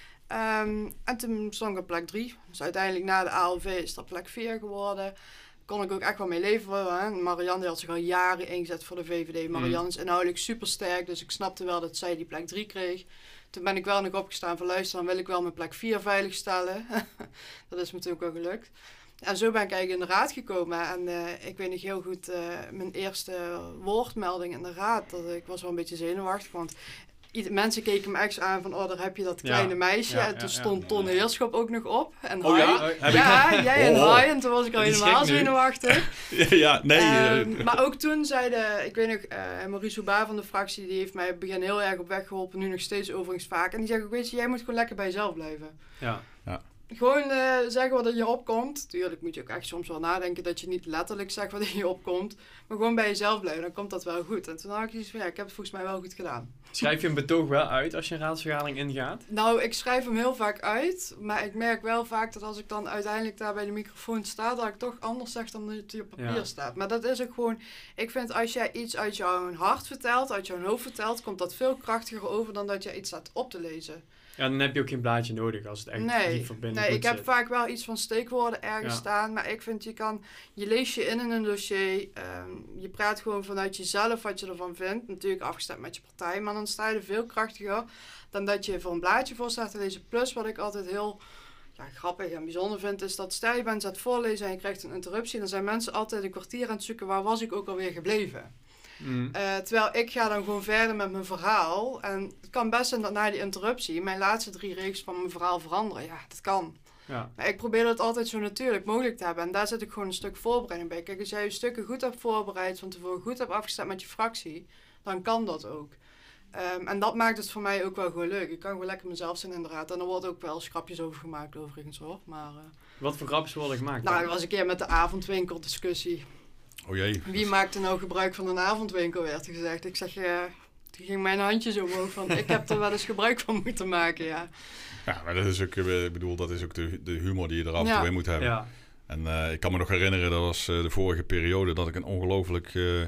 Um, en toen stond ik op plek drie. Dus uiteindelijk na de A L V is dat plek vier geworden. Kon ik ook echt wel mee leven. Hè? Marianne die had zich al jaren ingezet voor de V V D. Marianne mm. is inhoudelijk super sterk, dus ik snapte wel dat zij die plek drie kreeg. Toen ben ik wel nog opgestaan van luister, dan wil ik wel mijn plek vier veiligstellen. Dat is me natuurlijk wel gelukt. En zo ben ik eigenlijk in de raad gekomen. En uh, ik weet nog heel goed, uh, mijn eerste woordmelding in de raad. Dat, ik was wel een beetje zenuwachtig, want... Mensen keken me echt aan van, oh, daar heb je dat kleine ja, meisje. Ja, en toen ja, stond ja, Ton Heerschop ook nog op. En oh ja? Heb ja, ik... jij en oh. Hai. En toen was ik al helemaal zenuwachtig. ja, nee. Um, maar ook toen zeiden, ik weet nog, uh, Maurice Houba van de fractie, die heeft mij op het begin heel erg op weg geholpen. Nu nog steeds overigens vaak. En die zegt ook, weet je, jij moet gewoon lekker bij jezelf blijven. Ja, ja. Gewoon uh, zeggen wat in je opkomt. Tuurlijk moet je ook echt soms wel nadenken dat je niet letterlijk zegt wat in je opkomt. Maar gewoon bij jezelf blijven, dan komt dat wel goed. En toen had ik zoiets van, ja, ik heb het volgens mij wel goed gedaan. Schrijf je een betoog wel uit als je een raadsvergadering ingaat? Nou, ik schrijf hem heel vaak uit. Maar ik merk wel vaak dat als ik dan uiteindelijk daar bij de microfoon sta, dat ik toch anders zeg dan dat het op papier ja. staat. Maar dat is ook gewoon, ik vind als jij iets uit jouw hart vertelt, uit jouw hoofd vertelt, komt dat veel krachtiger over dan dat je iets staat op te lezen. Ja, dan heb je ook geen blaadje nodig als het echt nee, die verbinding Nee, ik zit. heb vaak wel iets van steekwoorden ergens ja. staan. Maar ik vind, je kan, je leest je in in een dossier. Um, je praat gewoon vanuit jezelf wat je ervan vindt. Natuurlijk afgestemd met je partij. Maar dan sta je er veel krachtiger dan dat je voor een blaadje voor staat te lezen. Plus wat ik altijd heel ja, grappig en bijzonder vind, is dat stel je bent aan het voorlezen en je krijgt een interruptie. Dan zijn mensen altijd een kwartier aan het zoeken, waar was ik ook alweer gebleven? Mm. Uh, terwijl ik ga dan gewoon verder met mijn verhaal. En het kan best zijn dat na die interruptie mijn laatste drie regels van mijn verhaal veranderen. Ja, dat kan. Ja. Maar ik probeer dat altijd zo natuurlijk mogelijk te hebben. En daar zit ik gewoon een stuk voorbereiding bij. Kijk, als jij je stukken goed hebt voorbereid, van tevoren goed hebt afgestemd met je fractie, dan kan dat ook. Um, en dat maakt het voor mij ook wel gewoon leuk. Ik kan gewoon lekker mezelf zijn inderdaad. En er wordt ook wel grapjes over gemaakt overigens hoor. Maar, uh, wat voor grapjes worden gemaakt? Nou, dat was een keer met de avondwinkel discussie. Oh jee. Wie maakte nou gebruik van een avondwinkel, werd er gezegd. Ik zeg, uh, toen ging mijn handjes omhoog van, ik heb er wel eens gebruik van moeten maken, ja. Ja, maar dat is ook, ik bedoel, dat is ook de, de humor die je er af en toe in moet hebben. Ja. En uh, ik kan me nog herinneren, dat was uh, de vorige periode, dat ik een ongelooflijk... Uh,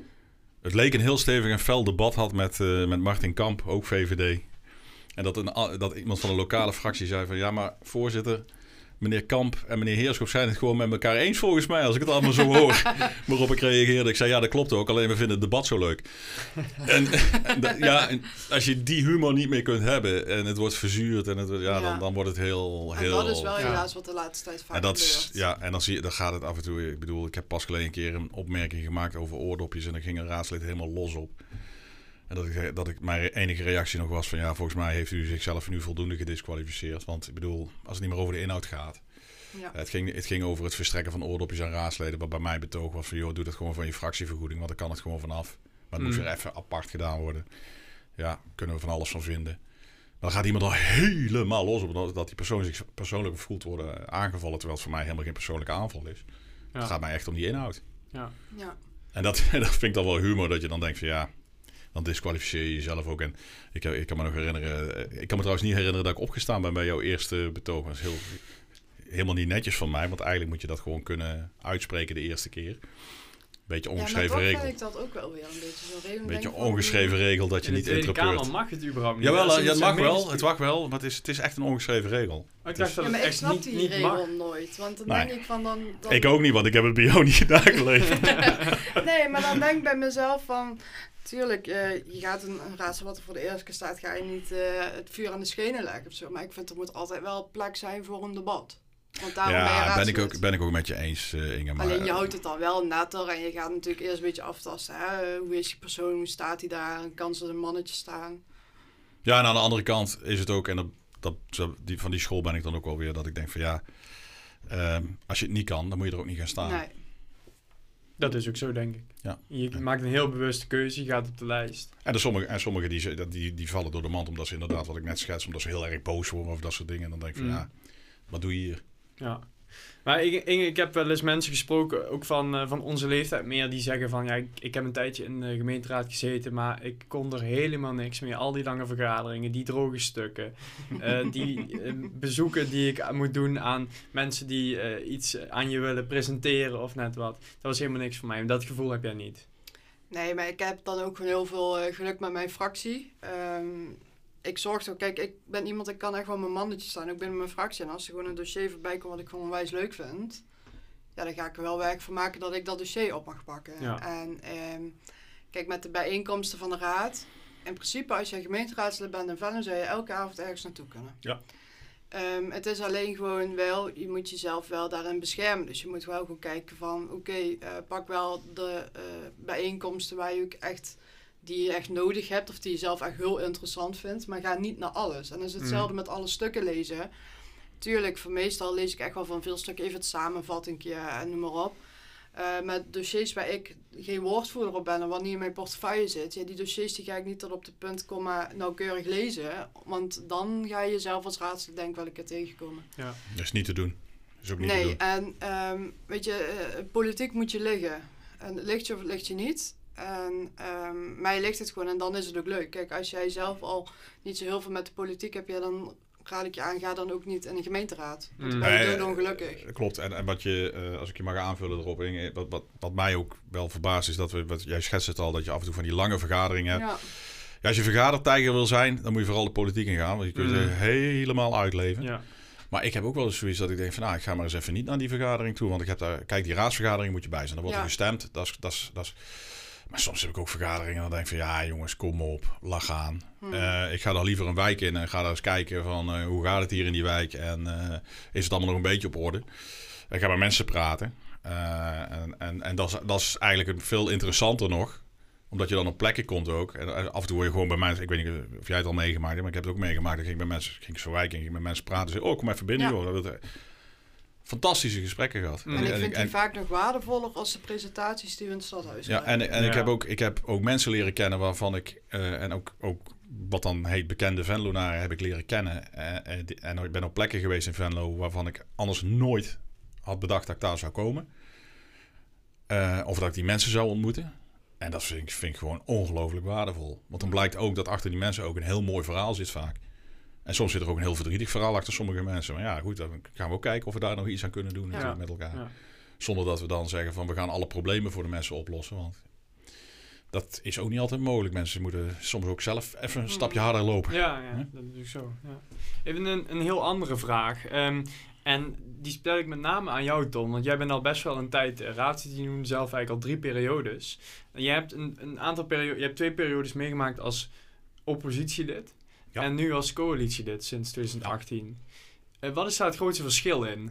het leek een heel stevig en fel debat had met, uh, met Martin Kamp, ook V V D. En dat, een, dat iemand van de lokale fractie zei van, ja, maar voorzitter... Meneer Kamp en meneer Heerschop zijn het gewoon met elkaar eens volgens mij, als ik het allemaal zo hoor. Waarop ik reageerde. Ik zei, ja, dat klopt ook. Alleen we vinden het debat zo leuk. en, en da, ja, en als je die humor niet meer kunt hebben en het wordt verzuurd, en het, ja, ja. Dan, dan wordt het heel... heel en dat is wel ja. helaas wat de laatste tijd vaak en dat gebeurt. Ja, en dan, zie je, dan gaat het af en toe... Ik bedoel, ik heb pas geleden een keer een opmerking gemaakt over oordopjes en dan ging een raadslid helemaal los op. En dat ik, dat ik mijn enige reactie nog was van... ja, volgens mij heeft u zichzelf nu voldoende gedisqualificeerd. Want ik bedoel, als het niet meer over de inhoud gaat... Ja. Het, ging, het ging over het verstrekken van oordopjes aan raadsleden... wat bij mij betoog was van... joh, doe dat gewoon van je fractievergoeding... want dan kan het gewoon vanaf. Maar het mm. moest weer even apart gedaan worden. Ja, kunnen we van alles van vinden. dan gaat iemand al helemaal los op dat, dat die persoon zich persoonlijk voelt worden aangevallen, terwijl het voor mij helemaal geen persoonlijke aanval is. Ja. Het gaat mij echt om die inhoud. Ja. Ja. En dat, dat vind ik dan wel humor, dat je dan denkt van ja, dan disqualificeer je jezelf ook. En ik, ik kan me nog herinneren, ik kan me trouwens niet herinneren dat ik opgestaan ben bij jouw eerste betoog. Dat is heel, helemaal niet netjes van mij, want eigenlijk moet je dat gewoon kunnen uitspreken de eerste keer. Beetje ongeschreven ja, regel. vind ik dat ook wel weer een beetje zo'n regel. Een beetje ongeschreven regel dat je in niet de Tweede interpreteert. Kamer mag het überhaupt niet. Jawel, Ja, ja, het mag wel, het mag wel, maar het is, het is echt een ongeschreven regel. Ik dacht Dus, dat ja, het maar ik echt snap niet, die niet regel mag. nooit. Want dan Nee. denk ik van dan... dan... Ik ook niet, want ik heb het bij jou niet nageleefd. Nee, maar dan denk ik bij mezelf van... Tuurlijk, uh, je gaat een, een raadsel wat er voor de eerste keer staat, ga je niet uh, het vuur aan de schenen leggen of zo. Maar ik vind er moet altijd wel plek zijn voor een debat. Want daarom ben je Ja, ben ik, raadslid. ook, ben ik ook met je eens, uh, Inge. Maar, Alleen je houdt het dan wel netter en je gaat natuurlijk eerst een beetje aftasten. Hè? Hoe is die persoon, hoe staat hij daar? Kan ze een mannetje staan? Ja, en aan de andere kant is het ook, en dat, dat, zo- die, van die school ben ik dan ook wel weer, dat ik denk van ja, um, als je het niet kan, dan moet je er ook niet gaan staan. Nee. Dat is ook zo, denk ik. Ja. Je Ja. maakt een heel bewuste keuze, je gaat op de lijst. En, de sommige, en sommigen die, die, die vallen door de mand, omdat ze inderdaad, wat ik net schets, omdat ze heel erg boos worden of dat soort dingen. En dan denk ik van Mm. ja, wat doe je hier? Ja. Maar ik, ik, ik heb wel eens mensen gesproken, ook van, uh, van onze leeftijd meer, die zeggen van ja, ik, ik heb een tijdje in de gemeenteraad gezeten, maar ik kon er helemaal niks meer. Al die lange vergaderingen, die droge stukken, uh, die uh, bezoeken die ik moet doen aan mensen die uh, iets aan je willen presenteren of net wat. Dat was helemaal niks voor mij. En dat gevoel heb jij niet. Nee, maar ik heb dan ook gewoon heel veel uh, geluk met mijn fractie. Um, ik zorg zo, kijk, ik ben iemand, ik kan echt wel mijn mannetje staan, ook binnen mijn fractie. En als er gewoon een dossier voorbij komt wat ik gewoon onwijs leuk vind, ja, dan ga ik er wel werk van maken dat ik dat dossier op mag pakken. Ja. En um, kijk, met de bijeenkomsten van de raad, in principe als je gemeenteraadslid bent in Venlo, zou je elke avond ergens naartoe kunnen. Ja. Um, het is alleen gewoon wel, je moet jezelf wel daarin beschermen. Dus je moet wel gewoon kijken van, oké, okay, uh, pak wel de uh, bijeenkomsten waar je ook echt, die je echt nodig hebt of die je zelf echt heel interessant vindt. Maar ga niet naar alles. En dat is hetzelfde mm. met alle stukken lezen. Tuurlijk, voor meestal lees ik echt wel van veel stukken even het samenvattingje en noem maar op. Uh, met dossiers waar ik geen woordvoerder op ben en wat niet in mijn portefeuille zit. Ja, die dossiers die ga ik niet tot op de punt komma nauwkeurig lezen. Want dan ga je zelf als raadslid denk wel een keer tegenkomen. Ja. Dat is niet te doen. Dat is ook niet nee, te doen. en um, weet je, uh, politiek moet je liggen. En ligt je of ligt je niet. En um, mij ligt het gewoon en dan is het ook leuk. Kijk, als jij zelf al niet zo heel veel met de politiek hebt, ja, dan raad ik je aan, ga dan ook niet in de gemeenteraad. Want dan ben je nee, doodongelukkig. Klopt. En, en wat je, uh, als ik je mag aanvullen erop, Inge, wat, wat, wat mij ook wel verbaast is dat we, wat, jij schetst het al, dat je af en toe van die lange vergaderingen hebt. Ja. Ja, als je vergadertijger wil zijn, dan moet je vooral de politiek ingaan, want je kunt mm. ze helemaal uitleven. Ja. Maar ik heb ook wel eens zoiets dat ik denk van, nou, ik ga maar eens even niet naar die vergadering toe, want ik heb daar, kijk, die raadsvergadering moet je bij zijn. Dan wordt ja. er gestemd, dat is, dat is, dat is. Maar soms heb ik ook vergaderingen en dan denk ik van, ja jongens, kom op, lach aan. Hmm. Uh, ik ga daar liever een wijk in en ga daar eens kijken van, uh, hoe gaat het hier in die wijk en uh, is het allemaal nog een beetje op orde. Ik ga met mensen praten uh, en, en, en dat, is, dat is eigenlijk veel interessanter nog, omdat je dan op plekken komt ook. En, en af en toe word je gewoon bij mensen, ik weet niet of jij het al meegemaakt hebt, maar ik heb het ook meegemaakt. Dan ging ik bij mensen, ging ik zo'n wijk in, ging ik met mensen praten en zei, oh kom even binnen, ja. joh. Dat, dat, fantastische gesprekken gehad. En, en ik vind en, die en, vaak nog waardevoller als de presentaties die we in het stadhuis ja, en, en ja. ik, heb ook, ik heb ook mensen leren kennen waarvan ik, uh, en ook, ook wat dan heet bekende Venlonaren heb ik leren kennen. Uh, en, en ik ben op plekken geweest in Venlo waarvan ik anders nooit had bedacht dat ik daar zou komen. Uh, of dat ik die mensen zou ontmoeten. En dat vind ik, vind ik gewoon ongelooflijk waardevol. Want dan blijkt ook dat achter die mensen ook een heel mooi verhaal zit vaak. En soms zit er ook een heel verdrietig verhaal achter sommige mensen. Maar ja, goed, dan gaan we ook kijken of we daar nog iets aan kunnen doen ja. met elkaar. Ja. Zonder dat we dan zeggen van we gaan alle problemen voor de mensen oplossen. Want dat is ook niet altijd mogelijk. Mensen moeten soms ook zelf even een stapje harder lopen. Ja, ja huh? dat is ook zo. Ja. Even een, een heel andere vraag. Um, en die stel ik met name aan jou, Tom. Want jij bent al best wel een tijd raadslid. Je noemde zelf eigenlijk al drie periodes. En jij hebt een, een aantal periodes, je hebt twee periodes meegemaakt als oppositielid. Ja. En nu als coalitielid sinds twintig achttien. Ja. Uh, wat is daar het grootste verschil in?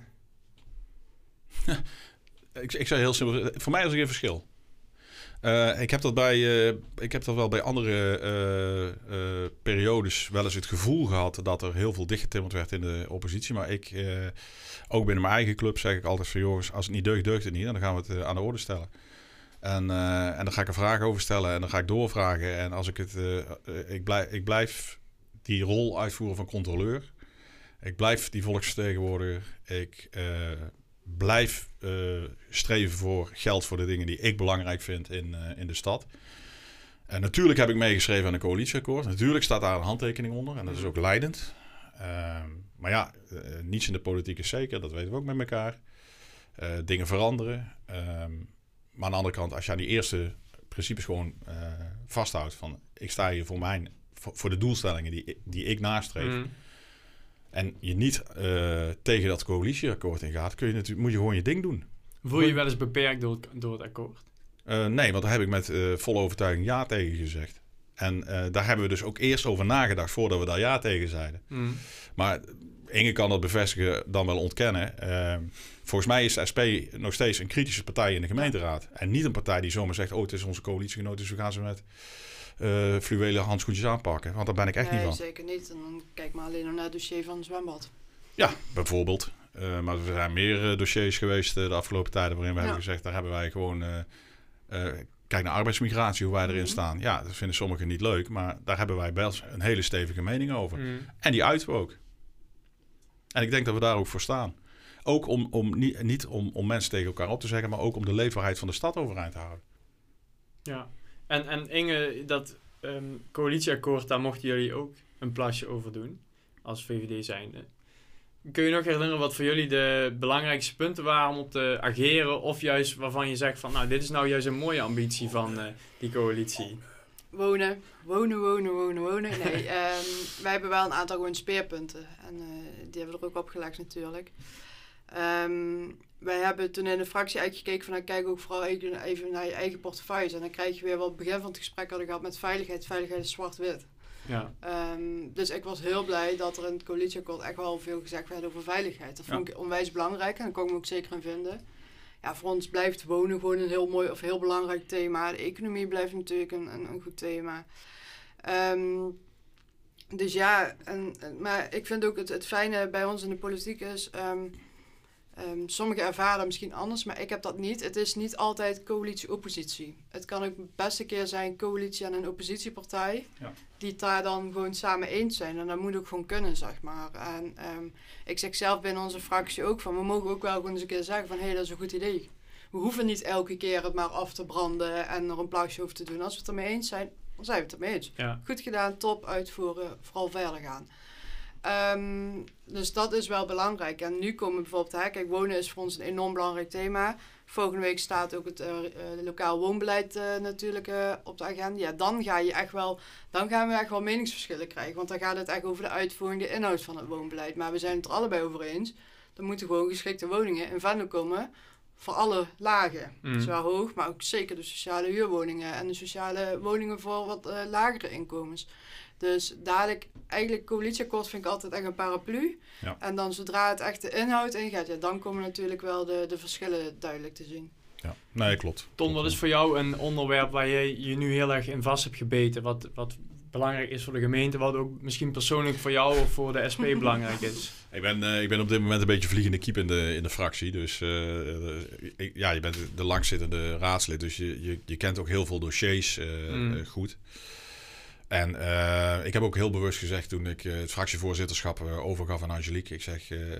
ik, ik zei heel simpel, voor mij is er geen verschil. Uh, ik, heb dat bij, uh, ik heb dat wel bij andere uh, uh, periodes wel eens het gevoel gehad dat er heel veel dichtgetimmerd werd in de oppositie. Maar ik, uh, ook binnen mijn eigen club zeg ik altijd van jongens, als het niet deugt, deugt het niet. En dan gaan we het uh, aan de orde stellen. En, uh, en dan ga ik er vragen over stellen en dan ga ik doorvragen. En als ik het, uh, uh, ik, blijf, ik blijf die rol uitvoeren van controleur. Ik blijf die volksvertegenwoordiger. Ik uh, blijf uh, streven voor geld voor de dingen die ik belangrijk vind in, uh, in de stad. En natuurlijk heb ik meegeschreven aan een coalitieakkoord. Natuurlijk staat daar een handtekening onder en dat is ook leidend. Uh, maar ja, uh, niets in de politiek is zeker. Dat weten we ook met elkaar. Uh, dingen veranderen. Uh, maar aan de andere kant, als je aan die eerste principes gewoon uh, vasthoudt van ik sta hier voor mijn voor, voor de doelstellingen die, die ik nastreef. Mm. En je niet uh, tegen dat coalitieakkoord ingaat, kun je natuurlijk, moet je gewoon je ding doen. Voel je je wel eens beperkt door, door het akkoord? Uh, nee, want daar heb ik met uh, volle overtuiging ja tegen gezegd. En uh, daar hebben we dus ook eerst over nagedacht voordat we daar ja tegen zeiden. Mm. Maar Inge kan dat bevestigen, dan wel ontkennen. Uh, volgens mij is de S P nog steeds een kritische partij in de gemeenteraad. En niet een partij die zomaar zegt, oh, het is onze coalitiegenoot, dus we gaan ze met uh, fluwelen handschoentjes aanpakken. Want daar ben ik echt nee, niet van. Nee, zeker niet. En dan kijk maar alleen nog naar het dossier van het zwembad. Ja, bijvoorbeeld. Uh, maar er zijn meer uh, dossiers geweest uh, de afgelopen tijden waarin we ja. hebben gezegd, daar hebben wij gewoon... Uh, uh, kijk naar arbeidsmigratie, hoe wij erin mm-hmm. staan. Ja, dat vinden sommigen niet leuk, maar daar hebben wij best een hele stevige mening over. Mm. En die uiten we ook. En ik denk dat we daar ook voor staan. Ook om, om niet, niet om, om mensen tegen elkaar op te zeggen, maar ook om de leefbaarheid van de stad overeind te houden. Ja, en, en Inge, dat um, coalitieakkoord, daar mochten jullie ook een plasje over doen, als V V D zijnde. Kun je nog herinneren wat voor jullie de belangrijkste punten waren om op te ageren, of juist waarvan je zegt van, nou, dit is nou juist een mooie ambitie van uh, die coalitie? Wonen, wonen, wonen, wonen, wonen. Nee, um, wij hebben wel een aantal gewoon speerpunten. En uh, die hebben we er ook opgelegd natuurlijk. Um, wij hebben toen in de fractie eigenlijk gekeken van, nou, kijk ook vooral even naar je eigen portefeuille. En dan krijg je weer wat begin van het gesprek hadden gehad met veiligheid. Veiligheid is zwart-wit. Ja. Um, dus ik was heel blij dat er in het coalitieakkoord echt wel veel gezegd werd over veiligheid. Dat vond ja. ik onwijs belangrijk en daar kon ik me ook zeker in vinden. Ja, voor ons blijft wonen gewoon een heel mooi of heel belangrijk thema. De economie blijft natuurlijk een, een, een goed thema. Um, dus ja, en, maar ik vind ook het, het fijne bij ons in de politiek is... Um, um, sommigen ervaren dat misschien anders, maar ik heb dat niet. Het is niet altijd coalitie-oppositie. Het kan ook best een keer zijn coalitie en een oppositiepartij... Ja. die het daar dan gewoon samen eens zijn. En dat moet ook gewoon kunnen, zeg maar. En um, ik zeg zelf binnen onze fractie ook van... we mogen ook wel gewoon eens een keer zeggen van... hé, hey, dat is een goed idee. We hoeven niet elke keer het maar af te branden... en er een plasje over te doen. Als we het ermee eens zijn, dan zijn we het ermee eens. Ja. Goed gedaan, top, uitvoeren, vooral verder gaan. Um, dus dat is wel belangrijk. En nu komen bijvoorbeeld... Hè, kijk, wonen is voor ons een enorm belangrijk thema... Volgende week staat ook het uh, uh, lokaal woonbeleid uh, natuurlijk uh, op de agenda. Ja, dan ga je echt wel, dan gaan we echt wel meningsverschillen krijgen. Want dan gaat het echt over de uitvoering, de inhoud van het woonbeleid. Maar we zijn het er allebei over eens. Er moeten gewoon geschikte woningen in Venlo komen voor alle lagen. Mm. Zowel hoog, maar ook zeker de sociale huurwoningen en de sociale woningen voor wat uh, lagere inkomens. Dus dadelijk, eigenlijk coalitieakkoord vind ik altijd echt een paraplu. Ja. En dan zodra het echt de inhoud ingaat, ja, dan komen natuurlijk wel de, de verschillen duidelijk te zien. Ja, nee, klopt. Ton, wat is voor jou een onderwerp waar je je nu heel erg in vast hebt gebeten? Wat, wat belangrijk is voor de gemeente, wat ook misschien persoonlijk voor jou of voor de S P belangrijk is? Ik ben, uh, ik ben op dit moment een beetje vliegende kiep in de, in de fractie. Dus uh, ik, ja, je bent de langzittende raadslid, dus je, je, je kent ook heel veel dossiers uh, mm. uh, goed. En uh, ik heb ook heel bewust gezegd toen ik uh, het fractievoorzitterschap uh, overgaf aan Angelique. Ik zeg, uh,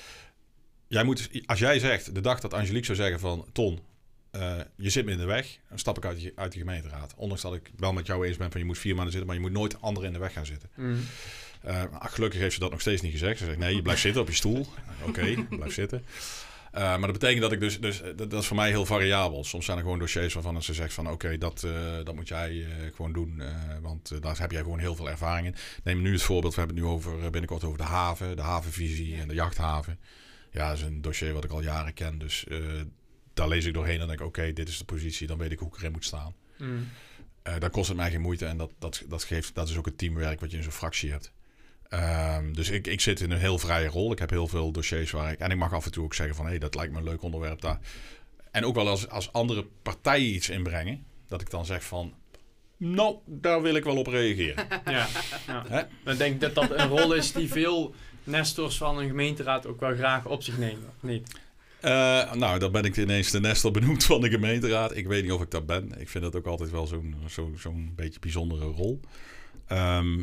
jij moet, als jij zegt, de dag dat Angelique zou zeggen van... Ton, uh, je zit me in de weg, dan stap ik uit de, uit de gemeenteraad. Ondanks dat ik wel met jou eens ben van je moet vier maanden zitten... maar je moet nooit anderen in de weg gaan zitten. Mm. Uh, gelukkig heeft ze dat nog steeds niet gezegd. Ze zegt, nee, je blijft zitten op je stoel. Oké, okay, blijf zitten. Uh, maar dat betekent dat ik dus, dus dat, dat is voor mij heel variabel. Soms zijn er gewoon dossiers waarvan ze zegt van oké, okay, dat, uh, dat moet jij uh, gewoon doen. Uh, want uh, daar heb jij gewoon heel veel ervaring in. Neem nu het voorbeeld, we hebben het nu over, uh, binnenkort over de haven, de havenvisie en de jachthaven. Ja, dat is een dossier wat ik al jaren ken. Dus uh, daar lees ik doorheen en denk ik oké, okay, dit is de positie, dan weet ik hoe ik erin moet staan. Mm. Uh, dan kost het mij geen moeite en dat, dat, dat, geeft, dat is ook het teamwerk wat je in zo'n fractie hebt. Um, dus ik, ik zit in een heel vrije rol. Ik heb heel veel dossiers waar ik... En ik mag af en toe ook zeggen van... hé, hey, dat lijkt me een leuk onderwerp daar. En ook wel als, als andere partijen iets inbrengen... dat ik dan zeg van... nou, daar wil ik wel op reageren. Ja, ja. Dan denk ik dat dat een rol is... die veel nestors van een gemeenteraad... ook wel graag op zich nemen, of niet? Uh, nou, dan ben ik ineens de nestor benoemd van de gemeenteraad. Ik weet niet of ik dat ben. Ik vind dat ook altijd wel zo'n, zo, zo'n beetje bijzondere rol. Um,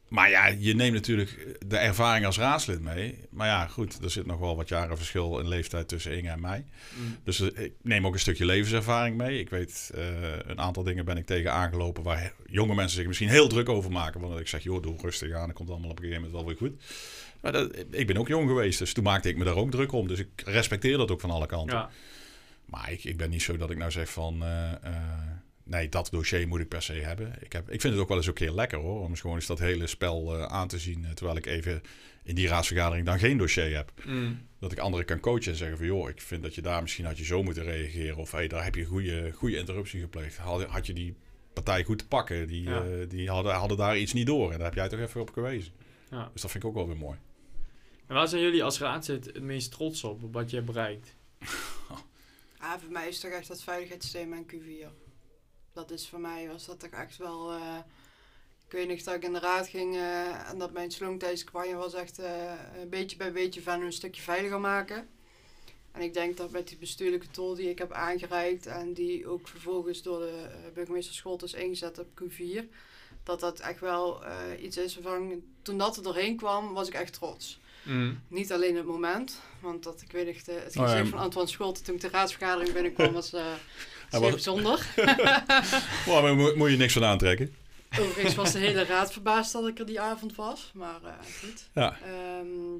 maar ja, je neemt natuurlijk de ervaring als raadslid mee. Maar ja, goed, er zit nog wel wat jaren verschil in leeftijd tussen Inge en mij. Mm. Dus uh, ik neem ook een stukje levenservaring mee. Ik weet, uh, een aantal dingen ben ik tegen aangelopen waar jonge mensen zich misschien heel druk over maken. Want ik zeg, joh, doe rustig aan, dan komt het allemaal op een gegeven moment wel weer goed. Maar dat, ik ben ook jong geweest, dus toen maakte ik me daar ook druk om. Dus ik respecteer dat ook van alle kanten. Ja. Maar ik, ik ben niet zo dat ik nou zeg van... Uh, uh, nee, dat dossier moet ik per se hebben. Ik, heb, ik vind het ook wel eens een keer lekker hoor. Om eens gewoon eens dat hele spel uh, aan te zien. Uh, terwijl ik even in die raadsvergadering dan geen dossier heb. Mm. Dat ik anderen kan coachen en zeggen van... joh, ik vind dat je daar misschien had je zo moeten reageren. Of hey, daar heb je een goede, goede interruptie gepleegd. Had, had je die partij goed te pakken. Die, Ja. uh, die hadden, hadden daar iets niet door. En daar heb jij toch even op gewezen. Ja. Dus dat vind ik ook wel weer mooi. En waar zijn jullie als raadslid het meest trots op? Op wat je hebt bereikt? Ah, voor mij is toch echt dat veiligheidssysteem en Q vier. Dat is voor mij, was dat toch echt wel... Uh, ik weet nog dat ik in de raad ging uh, en dat mijn slogan tijdens de campagne was echt uh, een beetje bij beetje van een stukje veiliger maken. En ik denk dat met die bestuurlijke tool die ik heb aangereikt en die ook vervolgens door de uh, burgemeester Scholt is ingezet op Q vier, dat dat echt wel uh, iets is waarvan, toen dat er doorheen kwam, was ik echt trots. Mm. Niet alleen het moment, want dat, ik weet nog, de, het Oh, gezicht ja. van Antoine Scholte toen ik de raadsvergadering binnenkwam was uh, zeer was- bijzonder. Maar daar moet, moet je niks van aantrekken. Overigens was de hele raad verbaasd dat ik er die avond was, maar uh, goed. Ja. Um,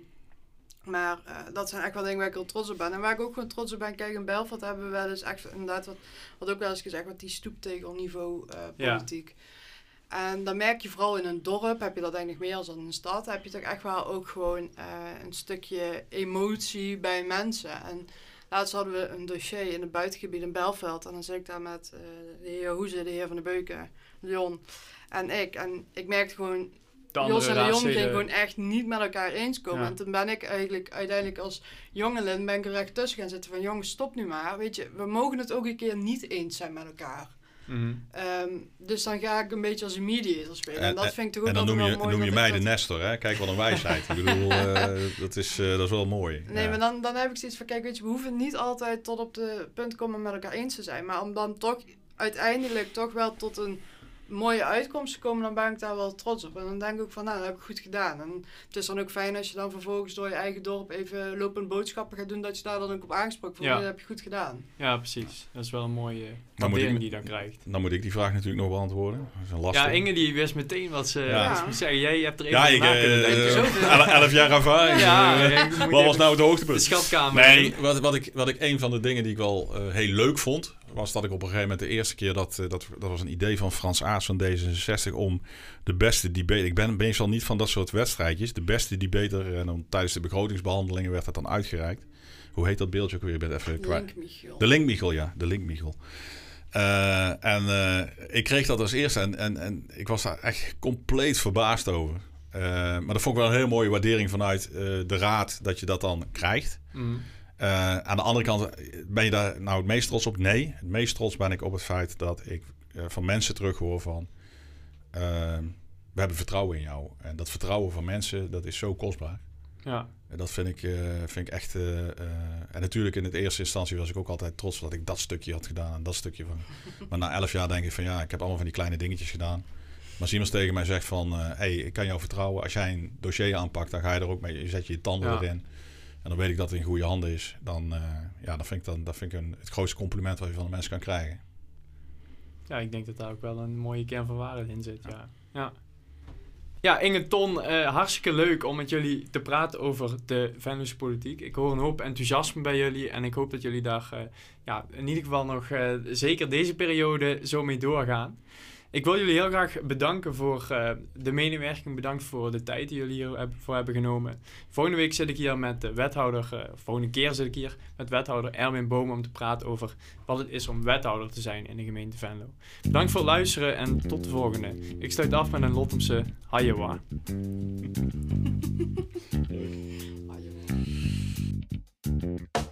maar uh, dat zijn echt wel dingen waar ik heel trots op ben. En waar ik ook gewoon trots op ben, kijk, in Belfort hebben we wel eens echt inderdaad wat, wat ook wel eens gezegd, wat die stoeptegelniveau uh, politiek. Ja. En dan merk je vooral in een dorp, heb je dat eigenlijk meer als in een stad, heb je toch echt wel ook gewoon uh, een stukje emotie bij mensen. En laatst hadden we een dossier in het buitengebied in Belveld en dan zit ik daar met uh, de heer Hoeze, de heer Van de Beuken, Leon en ik. En ik merkte gewoon, Jos en Leon gingen gewoon echt niet met elkaar eens komen. Ja. En toen ben ik eigenlijk uiteindelijk als jongeling ben ik er echt tussen gaan zitten van jongens, stop nu maar. Weet je, we mogen het ook een keer niet eens zijn met elkaar. Mm-hmm. Um, dus dan ga ik een beetje als een mediator spelen. En, en dat vind ik toch ook en dan altijd noem je, wel mooi. noem je mij de dat... Nestor, hè? Kijk wat een wijsheid. Ik bedoel, uh, dat, is, uh, dat is wel mooi. Nee, ja. maar dan, dan heb ik zoiets van, kijk, weet je, we hoeven niet altijd tot op de punt komen met elkaar eens te zijn. Maar om dan toch uiteindelijk toch wel tot een mooie uitkomst te komen, dan ben ik daar wel trots op. En dan denk ik ook van, nou, dat heb ik goed gedaan. En het is dan ook fijn als je dan vervolgens door je eigen dorp even lopend boodschappen gaat doen, dat je daar dan ook op aangesproken wordt. Ja. Dat heb je goed gedaan. Ja, precies. Dat is wel een mooie waardering die je dan krijgt. Dan moet ik die vraag natuurlijk nog beantwoorden. Dat is een lastige. Ja, Inge die wist meteen wat ze ja. moest zeggen. Jij hebt er even ja, over na ik, kunnen uh, denken. Uh, elf jaar ervaring. Ja, uh, wat was nou het hoogtepunt? De schatkamer. Nee, wat, wat, ik, wat ik een van de dingen die ik wel uh, heel leuk vond, was dat ik op een gegeven moment de eerste keer dat, uh, dat, dat was een idee van Frans Aarts van D zesenzestig om de beste debate, ik ben meestal niet van dat soort wedstrijdjes, de beste debater, en dan tijdens de begrotingsbehandelingen werd dat dan uitgereikt. Hoe heet dat beeldje ook weer? Ik ben even kwijt. De Linkmichel, ja, de Linkmichel. Uh, en uh, ik kreeg dat als eerste en, en, en ik was daar echt compleet verbaasd over. Uh, maar dat vond ik wel een hele mooie waardering vanuit uh, de raad dat je dat dan krijgt. Mm. Uh, aan de andere kant, ben je daar nou het meest trots op? Nee, het meest trots ben ik op het feit dat ik uh, van mensen terughoor van... Uh, we hebben vertrouwen in jou. En dat vertrouwen van mensen, dat is zo kostbaar. Ja. En dat vind ik, uh, vind ik echt... Uh, uh, en natuurlijk in de eerste instantie was ik ook altijd trots dat ik dat stukje had gedaan. En dat stukje van... Maar na elf jaar denk ik van ja, ik heb allemaal van die kleine dingetjes gedaan. Maar als iemand tegen mij zegt van... Hé, uh, hey, ik kan jou vertrouwen. Als jij een dossier aanpakt, dan ga je er ook mee. Je zet je je tanden ja. erin. En dan weet ik dat het in goede handen is. Dan, uh, ja, dan vind ik, dan, dat vind ik een, het grootste compliment wat je van de mensen kan krijgen. Ja, ik denk dat daar ook wel een mooie kern van waarheid in zit. Ja, ja. Ja, Inge, Ton, uh, hartstikke leuk om met jullie te praten over de Venlose politiek. Ik hoor een hoop enthousiasme bij jullie en ik hoop dat jullie daar uh, ja, in ieder geval nog uh, zeker deze periode zo mee doorgaan. Ik wil jullie heel graag bedanken voor uh, de medewerking. Bedankt voor de tijd die jullie hiervoor hebben genomen. Volgende week zit ik hier met de wethouder, uh, volgende keer zit ik hier met wethouder Erwin Boom om te praten over wat het is om wethouder te zijn in de gemeente Venlo. Bedankt voor het luisteren en tot de volgende. Ik sluit af met een Lottomse Hayewa. Hayewa.